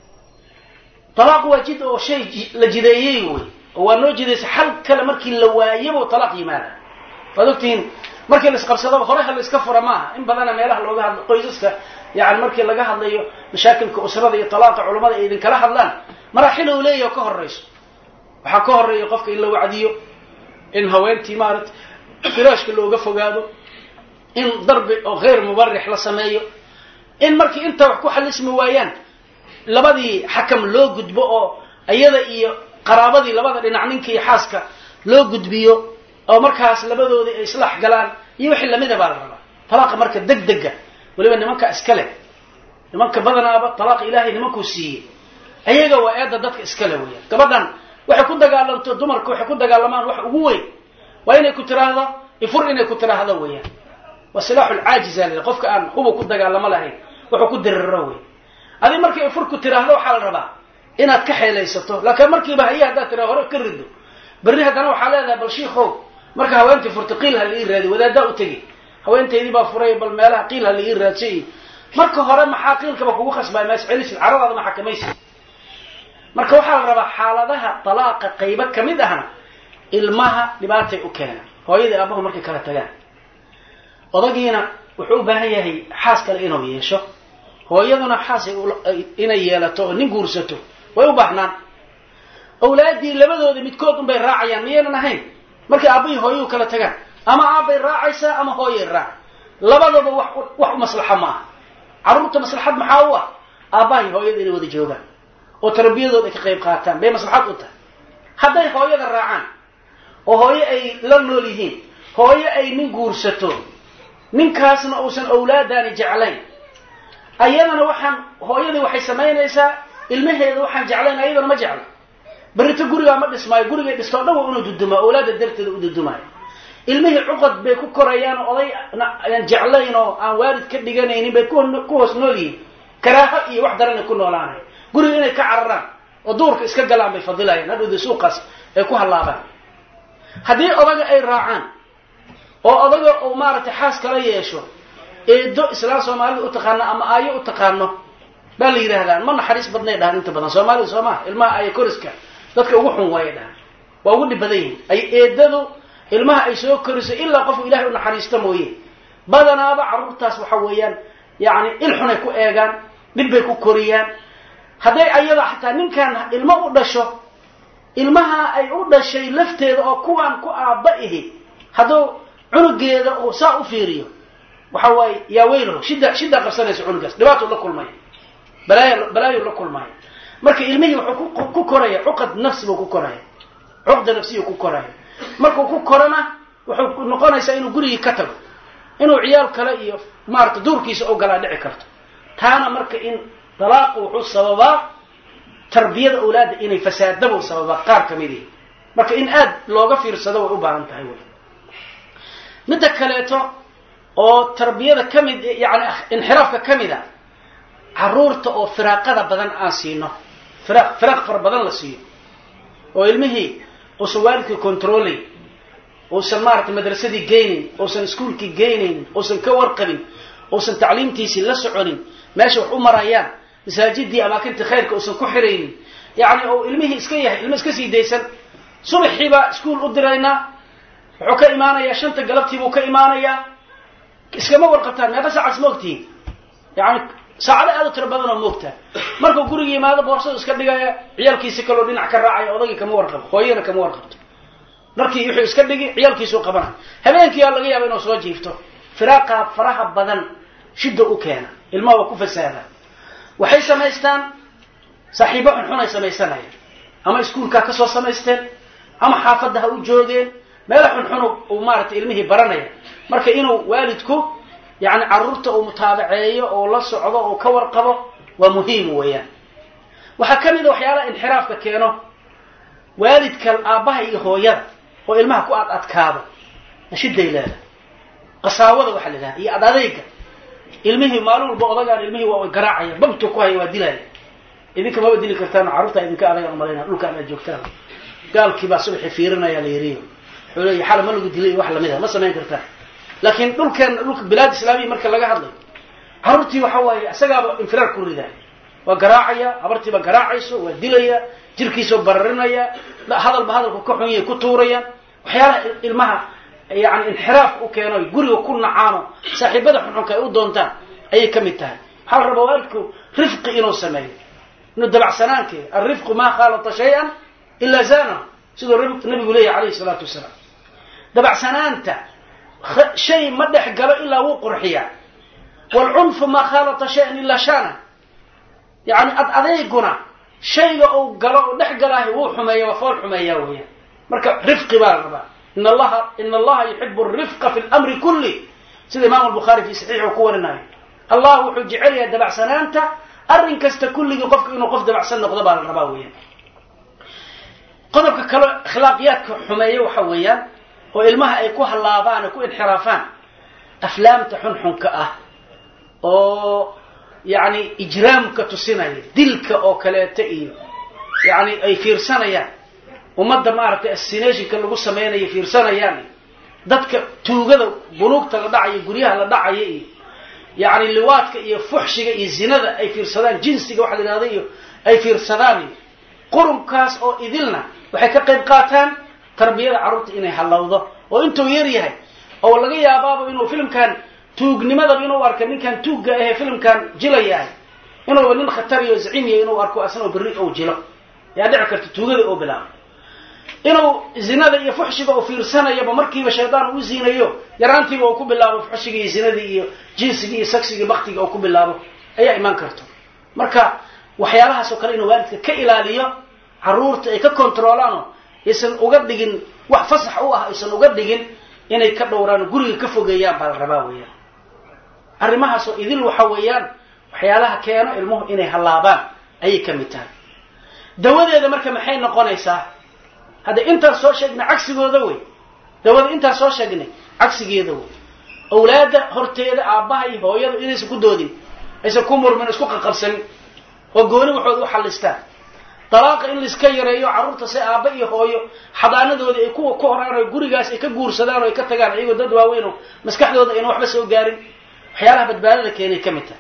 talaaq waa jid oo shay la jideeyey wey oo waa noo jidaysa xal kale markii la waayaba talaaq yimaada waad ogtihiin markii la isqabsadaba hore ha la iska fura maaha in badana meelaha looga hadlo qoysaska yani markii laga hadlayo mashaakilka usrada iyo talaaqa culummada ay idin kala hadlaan maraaxil uu leeyahay oo ka horrayso waxaa ka horreeya qofka in la wacdiyo in haweentii maaragta firaashka looga fogaado in darbi oo hayr mubarix la sameeyo in markii intaa wax ku xalismi waayaan labadii xakam loo gudbo oo iyada iyo qaraabadii labada dhinac ninka iyo xaaska loo gudbiyo oo markaas labadoodii ay islaax galaan iyo wixii lamida baa la rabaa talaaqa marka degdega waliba nimanka iskale nimanka badanaaba talaaqa ilaahay nimankuu siiyey ayaga waa eedda dadka iskale weeyaan gabadhan waxay ku dagaalanto dumarka waxay ku dagaalamaan wax ugu weyn waa inay ku tiraahdo ifur inay ku tiraahdo weeyaan waa silaaxul caajiza leh qofka aan huba ku dagaalamo lahayn wuxuu ku diriro weey adi markay ifur ku tiraahdo waxaa la rabaa inaad ka xeelaysato laakiin markiiba haye haddaad tiraahdo hore ka rido berri haddana waxaa leedahay bal shiikhow marka haweentii furta qiil ha la ii raadi wadaaddaa u tegi haweenteydii baa furay bal meelaha qiil ha la ii raadsay marka hore maxaa qiilkaba kugu khasbay maas celisid caradaada ma xakamaysid marka waxaa la rabaa xaaladaha talaaqa qaybo ka mid ahna ilmaha dhibaatay u keenaan hooyadii aabbahu markay kala tagaan odagiina wuxuu u baahan yahay xaas kale inuu yeesho hooyaduna xaas inay yeelato oo nin guursato way u baahnaan awlaaddii labadoodii midkood unbay raacayaan miyaynan ahayn markay aabbahi hooyuu kala tagaan ama aabbay raacaysaa ama hooyay raac labadaba wax wax u maslaxa ma aha carruurta maslaxad maxaa u ah aabbahay hooyada inay wada joogaan oo tarbiyadooda ay ka qayb qaataan bay maslaxad u tahay hadday hooyada raacaan oo hooyo ay la nool yihiin hooyo ay nin guursato ninkaasna uusan awlaadaani jeclayn ayadana waxaan hooyadii waxay samaynaysaa ilmaheeda waxaan jeclayn ayadana ma jecla berrito gurigaa ma dhismaayo gurigay dhistoo dhan waa inuu dudumaa awlaada darteeda u dudumaayo ilmihii cuqad bay ku korayaan oday aan jeclayn oo aan waalid ka dhiganaynin bay ku hoos nool yihiin karaaho iyo wax daranay ku noolaanay guriga inay ka cararaan oo duurka iska galaan bay fadilayaan hadhowda suuqaas ay ku hallaabaan haddii odaga ay raacaan oo odaga uu maaragtay xaas kala yeesho eedo islaam soomaalida u taqaano ama aayo u taqaano baa la yidhaahdaa ma naxariis badnay dhahan inta badan soomaalida soo maha ilmaha aayo koriska dadka ugu xun waayay dhahan waa ugu dhib badan yihin ay eedadu ilmaha ay soo koriso ilaa qofku ilahay u naxariista mooye badanaaba carruurtaas waxa weeyaan yacni ilxunay ku eegaan dhib bay ku koriyaan hadday ayada xataa ninkan ilmo u dhasho ilmaha ay u dhashay lafteeda oo kuwaan ku aabba ihi hadduu cunugeeda uu saa u fiiriyo waxa waaye yaa weylaho shida shida qabsanaysa cunugaas dhibaato la kulmaya balaayo balaayo la kulmaya marka ilmihii wuxuu ku koraya cuqad nafsi buu ku koraya cuqda nafsiyu ku koraya markuu ku korana wuxuu noqonaysaa inuu gurigii ka tago inuu ciyaal kale iyo maaragta duurkiisa oo galaa dhici karto taana marka in طلاق وحو سببا تربية أولاد إني فسادبوا سببا قار كميدي marka in aad looga fiirsado way u baahan tahay way midda kaleeto oo tarbiyada kamid yaani inxiraafka kamida caruurta oo firaaqada badan aan siino firaaq firaaq far badan la siiyo oo ilmihii oo sawaalki controlling oo samaarta madrasadii geynin oo san iskuulkii geynin oo san ka warqabin oo san tacliimtiisi la soconin meesha wax u marayaan masaajidii amaakinta khayrka oo san ku xireynin yaani oo ilmihii iska yahay ilmo iska sii deysan subaxii ba iskuul u dirayna wuxuu ka imaanaya shanta galabtii buu ka imaanaya iskama warqabtaan meeqa saac ismoogtii yaani saacada aad u tiro badan oo moogta markuu guriga yimaado boorsada iska dhigaya ciyalkiisa kale dhinac ka raacay odagii kama warqab hooyana kama warqabto markii wuxuu iska dhigi ciyalkiisu qabana habeenkii yaa laga yaabaa inuu soo jiifto firaaqa faraha badan shida u keena ilmaha ku fasaada waxay sameystaan saaxiibo xun ay sameysanayaan ama iskuulka ka soo sameysteen ama xaafadda ha u joogeen meel xun xun oo maartay ilmihii baranaya marka inuu waalidku yaani carruurta uu mutaabaceeyo oo la socdo oo ka warqabo waa muhiim weeyaan waxa kamid ah waxyaalaha inxiraafka keeno waalidka aabaha iyo hooyada oo ilmaha ku aad adkaado nashideeyada qasaawada waxa la yiraahdaa iyo adadayga ilmihii maalul ba odagaan ilmihii waa garaacaya babtu ku hay waa dilay idinka ma dili kartaan carruurta idinka adaga umalayna dhulka aad joogtaan gaalkii baa subax fiirinaya la yiriyo xulay xal ma lagu dilay wax lamid ah ma sameyn kartaa laakiin dhulkan dhulka bilaad islaami marka laga hadlay carruurtii waxa waaye asagaaba infiraar ku riday waa garaacaya abartii ba garaacayso waa dilaya jirkiisa bararinaya hadal ba hadalku ka xun yahay ku tuurayaan waxyaalaha ilmaha yaani inxiraaf u keeno guriga ku nacaano saaxiibada xunxunka ay u doontaan ayay kamid tahay hal rabo waalidku rifqi inuu sameeyo inuu dabacsanaanke الرفق ما خالط شيئا إلا زانه سيدو النبي عليه عليه الصلاة والسلام dabacsanaanta shay ma dhex galo ilaa wuu qurxiya والعنف ما خالط شيئا إلا شانه يعني adeeguna shayga uu galo dhex galaahay wuu xumeeyaa waa fool xumeeyaa weeyaan marka rifqi baa rabaa إن الله إن الله يحب الرفق في الأمر كله سيد الإمام البخاري في صحيحه كورنا الله وحجعل يا dabacsanaanta arrin kasta kulliga qofka inuu qof dabacsan noqdo baa la rabaa weeyaan qodobka kale akhlaaqiyadka xumeeyo waxa weeyaan oo ilmaha ay ku halaabaan ku inxiraafaan aflaamta xunxunka ah oo yaani ijraamka tusinaya dilka oo kaleeta iyo yaani ay fiirsanayaan umada maartay assassination lagu sameeyay fiirsanayaan dadka tuugada bunuugta la dhacay guriyaha la dhacay iyo يعني اللواتك iyo fuxshiga iyo zinada ay fiirsadaan jinsiga waxa la yiraahdo ay fiirsadaan qurunkaas oo idilna waxay ka qayb qaataan tarbiyada carruurta inay halawdo oo intuu yar yahay oo laga yaabaabo inuu filmkan tuugnimada inuu arko ninkan tuugga ah filmkan jilayahay inuu nin khatar iyo zaciimiyo inuu arko asna bari oo jilo yaa dhici karta tuugada oo bilaab inuu zinada iyo fuxshiga oo fiirsanayo markiiba shaydaan uu ziinayo yaraantiiba uu ku bilaabo fuxshiga iyo zinada iyo jinsiga iyo seksiga baqtiga uu ku bilaabo ayaa iman karto marka waxyaalahaas oo kale inuu waalidka ka ilaaliyo carruurta ay ka kontroolaano isan uga dhigin wax fasax u ah isan uga dhigin inay ka dhowraan guriga ka fogeeyaan baa la rabaa weeyaan arrimahaas oo idil waxa weeyaan waxyaalaha keeno ilmuhu inay halaabaan ayay ka mid tahay dawadeeda marka maxay noqonaysaa هذا أنت سو شيءنا عكس جوده وي دوا أنت سو شيءنا عكس جوده وي أولاد هرتيد أباهي هو يد إذا سكودودي إذا كمر من سكوك قرصن وجوني وحده حلستان طلاق إن السكير يو عروت سي أباهي هو يو حضانة دودي يكون كهران يجوري جالس يكجور سدان ويكتجان أيوة ده دوا وينه مسكح دودي إنه واحد بس هو جارين حيالها بتبالغ كيني كمتة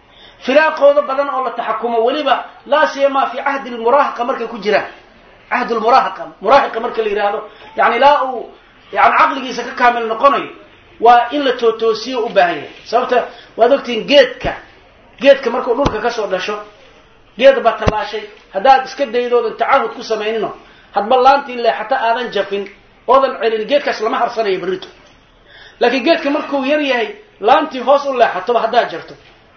فراق هذا بدن الله تحكمه ولبا لا سيما في عهد المراهقة مركز كجران عهد المراهقة مراهقة مركز اللي يراده يعني لا أو يعني عقلك يسكت كامل نقني وإلا توتوسيه وباهية سببته وادوكتين جيتك جيتك مركز نورك كسر ده شو جيت بطلع شيء هذا اسكت ده يدود التعهد كوسا مينه هاد بلانتي اللي حتى آذان جفين أوذن عين جيتك أصلا ما حرصنا يبريته لكن جيتك مركز يريه لانتي هوس ولا حتى بهذا جرته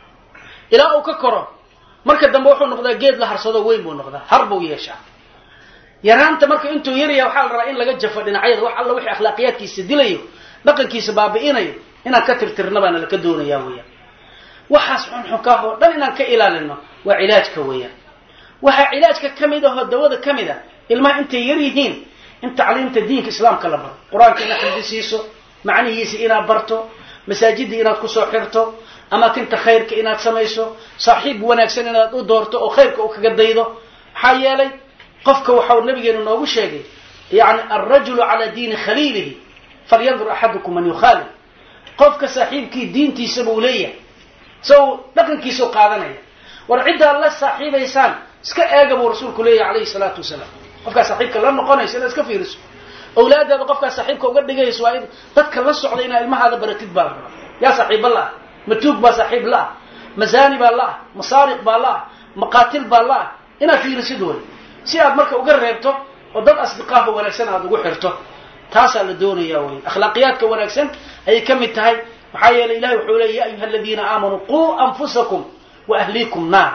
إلى أو ككره مركز دموعه نقطة جيت لحرصه وين بو نقطة حرب ويشع yaraanta marka intuu yariya waxa la rabaa in laga jafo dhinacyada wax alla wixii akhlaaqiyadkiisa dilayo dhaqankiisa baabi'inayo inaan ka tirtirnabana la ka doonayaa weeyaa waxaas xunxunka oo dhan inaan ka ilaalino waa cilaajka weeyaan waxa cilaajka kamid ah dawada kamid ah ilmaha intay yar yihiin in tacliimta diinka islaamka la baro quraanka la xifdisiiso macnihiisa inaad barto masaajidda inaad ku soo xirto ama kinta khayrka inaad samayso saaxiib wanaagsan inaad u doorto oo khayrka uu kaga daydo maxaa yeelay qofka waxa uu nabigeena noogu sheegay yani ar-rajulu ala diin khaliilihi falyanzur ahadukum man yukhalil qofka saaxiibkii diintiisa buu leeyahay soo dhaqankiisa qaadanaya war cidda la saaxiibaysaan iska eega buu rasuulku leeyahay alayhi salaatu wasalaam qofka saaxiibka la noqonaysa inaad iska fiiriso awlaadaada qofka saaxiibka uga dhigayso waa dadka la socda in ilmahaada baratid baa ya saaxiib allah matuug ba saaxiib la mazani ba la masariq ba la maqatil ba la ina fiirisid way si aad marka uga reebto oo dad asdiqaaha wanaagsan aad ugu xirto taas la doonaya way akhlaaqiyadka wanaagsan ay kamid tahay waxa yeelay ilaahay wuxuu leeyahay ayuha alladina aamanu qu anfusakum wa ahlikum naar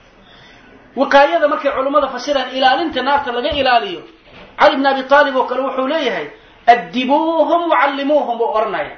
waqaayada markay culimada fasiraan ilaalinta naarta laga ilaaliyo Ali ibn Abi Talib oo kale wuxuu leeyahay adibuhum wa'allimuhum wa ornaya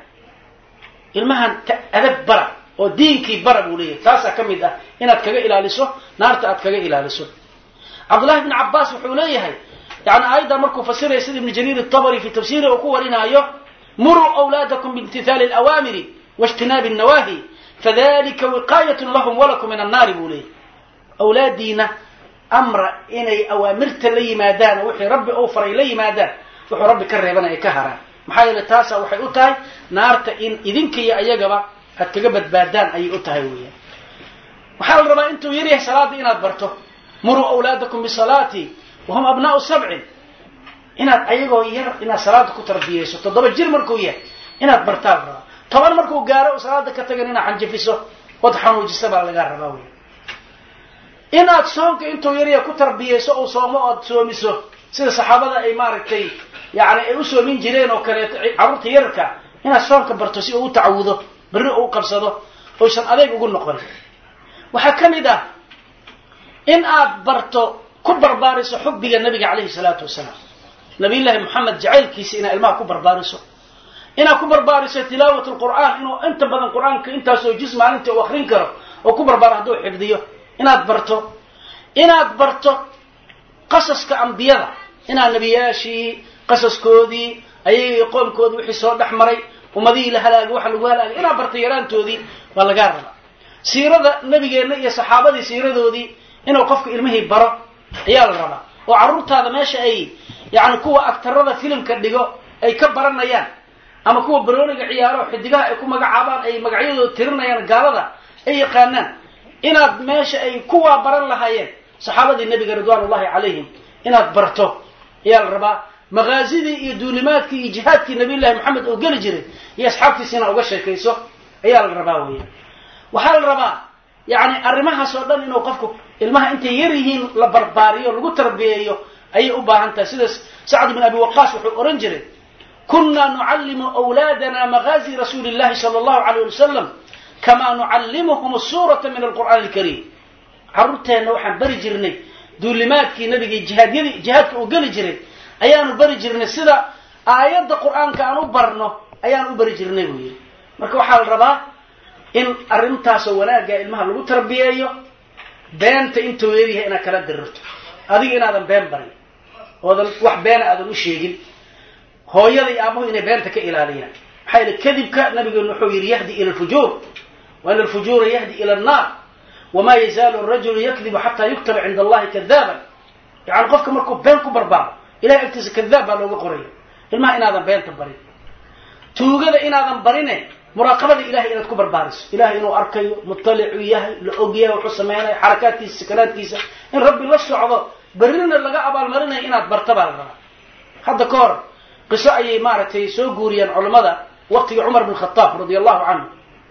ilmahan adab bara oo diinkii bara buu leeyahay taas kamid ah inaad kaga ilaaliso naarta aad kaga ilaaliso Abdullah ibn Abbas wuxuu leeyahay يعني أيضا مركو فسير يسيد ابن جرير الطبري في تفسيره وكورنا أيه مروا أولادكم بامتثال الأوامر واجتناب النواهي فذلك وقاية لهم ولكم من النار بوليه أولادينا أمر إني أوامرت لي ما دان وحي ربي أوفر إلي ما دان وحي ربي كرهبنا إكهرا محايا لتاسا وحي أتاي نارت إن إذنك يا أيقبا هتقبت بادان أي أتاي ويا وحاول ربا أنتو يريه صلاة إن أدبرته مروا أولادكم بصلاتي وهم أبناء السبع إناد أيغو يير إنا صلاة كتربييسو تضرب جير مركو يير إناد برتاب ربا طبعا مركو غارو صلاة كتغن إنا حنجفيسو وضحانو جسبا لغا رباوي إناد صومك إنتو يريا كتربييسو أو صومو أو تسوميسو سيدا صحابة أي ماركتي يعني أي أسو من جيرين أو كريت عروت يركا إناد صومك برتوسي أو تعوضو بري أو قبصدو أو يسان أديك أقول نقول وحكمي ده إن آد برتو كبر بارسو حبي النبي عليه الصلاة والسلام نبي الله محمد جعل كيس إنا إلما كبر بارسو إنا كبر بارسو تلاوة القرآن إنه أنت بدن القرآن كأنت سو جسم عن أنت وآخرين كره وكبر بارهدو حفظيه إنا أدبرتو إنا أدبرتو قصص كأنبياء إنا نبياشي قصص كودي أي يقوم كود وحصور دحمري ومذي لهلاق وحل وهلاق إنا برطيران تودي ولا قارب سيرة نبي يا صحابة سيرة دودي إنه قفك إلمه برا ayaa la rabaa oo carruurtaada meesha ay yaani kuwa aktarada filimka dhigo ay ka baranayaan ama kuwa barooniga ciyaaro xidigaha ay ku magacaabaan ay magacyadooda tirinayaan gaalada ay yaqaanaan inaad meesha ay kuwa baran lahaayeen saxaabadii nabiga ridwaanullaahi calayhim inaad barto ayaa la rabaa magaazidii iyo duulimaadkii iyo jihaadkii nabiyullaahi maxamed oo gali jiray iyo asxaabtiisina uga sheekayso ayaa la rabaa weeyaan waxaa la rabaa يعني أرمها صدّن إنه قفكوا المها أنت يريهن لبرباريو لقو تربيهيو أي أبا أنت سيدس سعد بن أبي وقاص وأورنجري كنا نعلم أولادنا مغازي رسول الله صلى الله عليه وسلم كما نعلمهم السورة من القرآن الكريم عرضتها نوحا برجرني دولماتك نبي جهاد يدي جهادك وقل جري أيان برجرني سيدا آيات القرآن كانوا برنو أيان برجرني وي مركو حال رباه in arintaas wanaaga ilmaha lagu tarbiyeeyo beenta inta weeriyahay ina kala dirto adiga inaadan been barin oo wax been aadan u sheegin hooyada iyo aamuhu inay beenta ka ilaaliyaan maxay kadibka nabiga wuxuu yiri yahdi ila al-fujur wa al-fujur yahdi ila an-nar wama yazalu ar-rajul yakdhibu hatta yuktaba 'inda Allah kadhaban yani qofka markuu been ku barbaaro ilaahay agtiisa kadhaab baa looga qorayo ilmaha inaadan beenta barin tuugada inaadan barine مراقبة إلهي إنك كبر بارس إلهي إنه أركي مطلع وياه لأوجيه وحسمينه حركاتي سكنات كيسة إن ربي لسه عضو برينا اللقاء بالمرنة إنك برتبع الغرام هذا كور قصة أي مارتي سوغوريا علماء وقت عمر بن الخطاب رضي الله عنه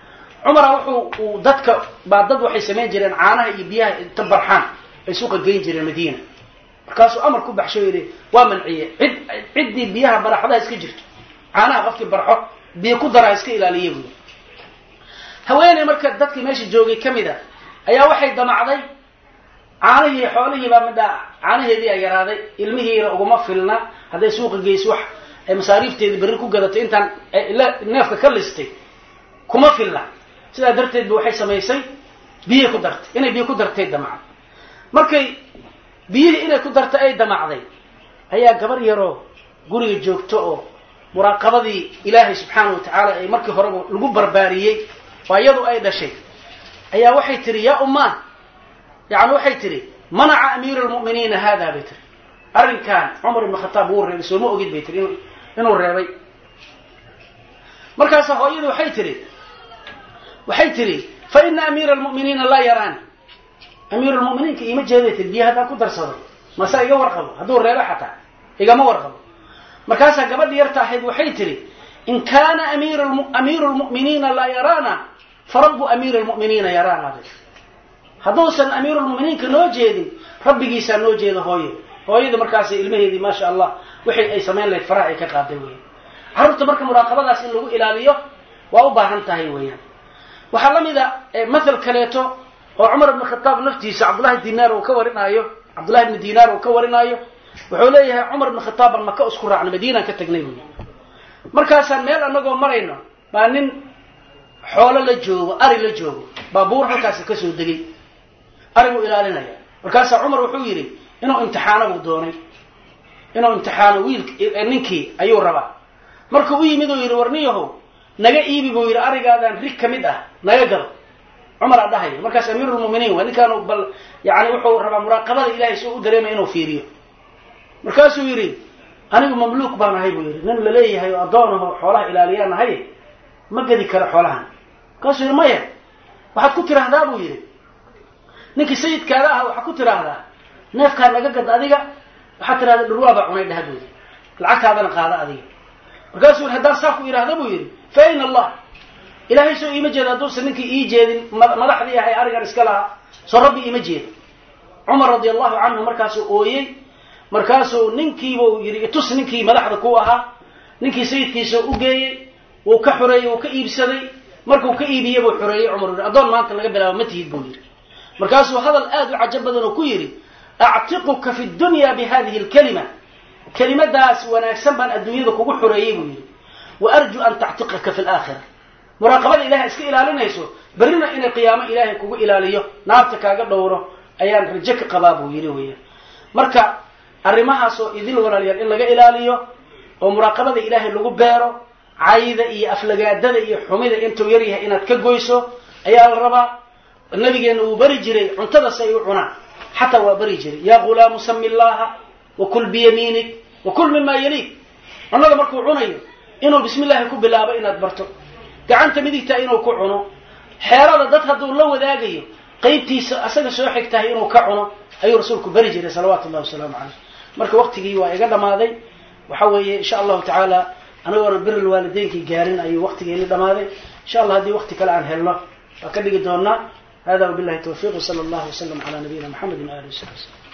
عمر وحو ودتك بعد ضد وحي سمين جيران عانه يبيها تبرحان يسوق الجين جيران المدينة كاسو أمر كوب حشويري ومنعية عد عدي بيها برحضها اسكجرت عانه غفك برحه بيقدر اسك ilaaliyo haweeney marka dadkii meesha joogay kamida ayaa waxay damacday caanihii xoolihii baa mid caanaheedii ay yaraaday ilmihiina ugu ma filna haday suuqa geeyso wax ay masaariifteedii bari ku gadato intaan neefka ka listay kuma filna sidaa darteed ba waxay samaysay biyo ku dartay inay biyo ku dartay damacday markay biyihii inay ku dartay ay damacday ayaa gabar yaroo guriga joogto oo muraaqabadii ilaahay subxaanahu wa tacaala ay markii horeba lagu barbaariyey oo iyadu ay dhashay ayaa waxay tiri yaa ummaa yani waxay tiri manaca amiiru lmu'miniina haadaa bay tiri arrinkan cumar ibn khataab wuu reebay sooma ogid bay tiri inuu reebay markaasa hooyadu waxay tiri waxay tiri fa ina amiira almu'miniina laa yaraani amiiru lmu'miniinka iima jeeday tiri biyo haddaan ku darsado mase iga warqabo hadduu reebo xataa igama warqabo markaasaa gabadhi yarta ahayd waxay tiri in kaana amiiru lmu'miniina laa yaraana farabbu amiiri lmu'miniina yaraana bay hadduusan amiiru lmu'miniinka noo jeedin rabbigiisaa noo jeeda hooyo hooyada markaas ilmaheedii maasha allah wixii ay samayn lahayd faraha ay ka qaaday weeyaan carruurta marka muraaqabadaas in lagu ilaaliyo waa u baahan tahay weeyaan waxaa la mida mathal kaleeto oo cumar ibn khataab naftiisa cabdullahi dinaar uu ka warinaayo cabdullahi ibn dinaar uu ka warinaayo wuxuu leeyahay cumar ibn khataab baan maka isku raacnay madiinaan ka tagnay buyi markaasaan meel anagoo marayno baa nin xoolo la joogo ari la joogo baabuur halkaasi ka soo degay ariguu ilaalinaya markaasaa cumar wuxuu yidhi inuu imtixaano buu doonay inuu imtixaano wiil ninkii ayuu rabaa markuu u yimid uu yidhi warniyahow naga iibi buu yidhi arigaadaan rig ka mid ah naga gado cumar aa dhahaya markaas amiirulmu'miniin waa ninkaanu bal yani wuxuu rabaa muraaqabada ilahay soo u dareemaya inuu fiiriyo markaasuu yidhi anigu mamluuk baan ahay buu yidhi nin laleeyahay oo addoonaho xoolaha ilaaliyaan ahay ma gadi karo xoolahan markaasuu yidhi maya waxaad ku tiraahdaa buu yidhi ninkii sayidkaada aha waxaad ku tiraahdaa neefkaa naga gad adiga waxaad tidhahdaa dhurwaabaa cunay dhaha buu yidhi lacagtaadana qaada adiga markaasuu yidhi haddaan saa ku idhaahda buu yidhi fa ayna allah ilaahay soo iima jeeda hadduusan ninkii ii jeedin madaxdii ahay arigan iska lahaa soo rabbi iima jeeda cumar radia allahu canhu markaasuu ooyey markaasuu ninkiibuu yidhi itus ninkii madaxda ku ahaa ninkii sayidkiisa u geeyey wuu ka xoreeyey wuu ka iibsaday markuu ka iibiyey buu xoreeyey cumar yidhi addoon maanta laga bilaabo ma tihid buu yidhi markaasuu hadal aad u cajab badan oo ku yidhi actiquka fi dunya bihadihi alkalima kelimadaas wanaagsan baan adduunyada kugu xoreeyey buu yidhi wa arju an tactiqaka fi alaakhira muraaqabada ilahay iska ilaalinayso berrina inay qiyaamo ilaahay kugu ilaaliyo naarta kaaga dhowro ayaan rajo ka qabaa buu yidhi weeyaan marka arrimahaasoo idil walaalayaal in laga ilaaliyo oo muraaqabada ilaahay lagu beero cayda iyo aflagaadada iyo xumida intuu yar yahay inaad ka goyso ayaa la rabaa nabigeena uu bari jiray cuntada say u cunaan xataa waa bari jiray yaa ghulaamu sami llaha wakul biyamiinik wakul mima yaliik cunada markuu cunayo inuu bismi llahi ku bilaabo inaad barto gacanta midigtaa inuu ku cuno xeerada dad hadduu la wadaagayo qaybtiisa asaga soo xigtahay inuu ka cuno ayuu rasuulku bari jiray salawaatu ullahi wasalaamu caleyh marka waqtigii waa iga dhamaaday waxa weeye insha allahu tacaala anagoona bir lwaalideynkii gaarin ayuu waqtigeeni dhamaaday insha allah haddii waqti kale aan helno waa ka dhigi doonaa hada wabillahi tawfiiq wsala allahu wasalam calaa nabiyina maxamedin waalihi wasabi wslam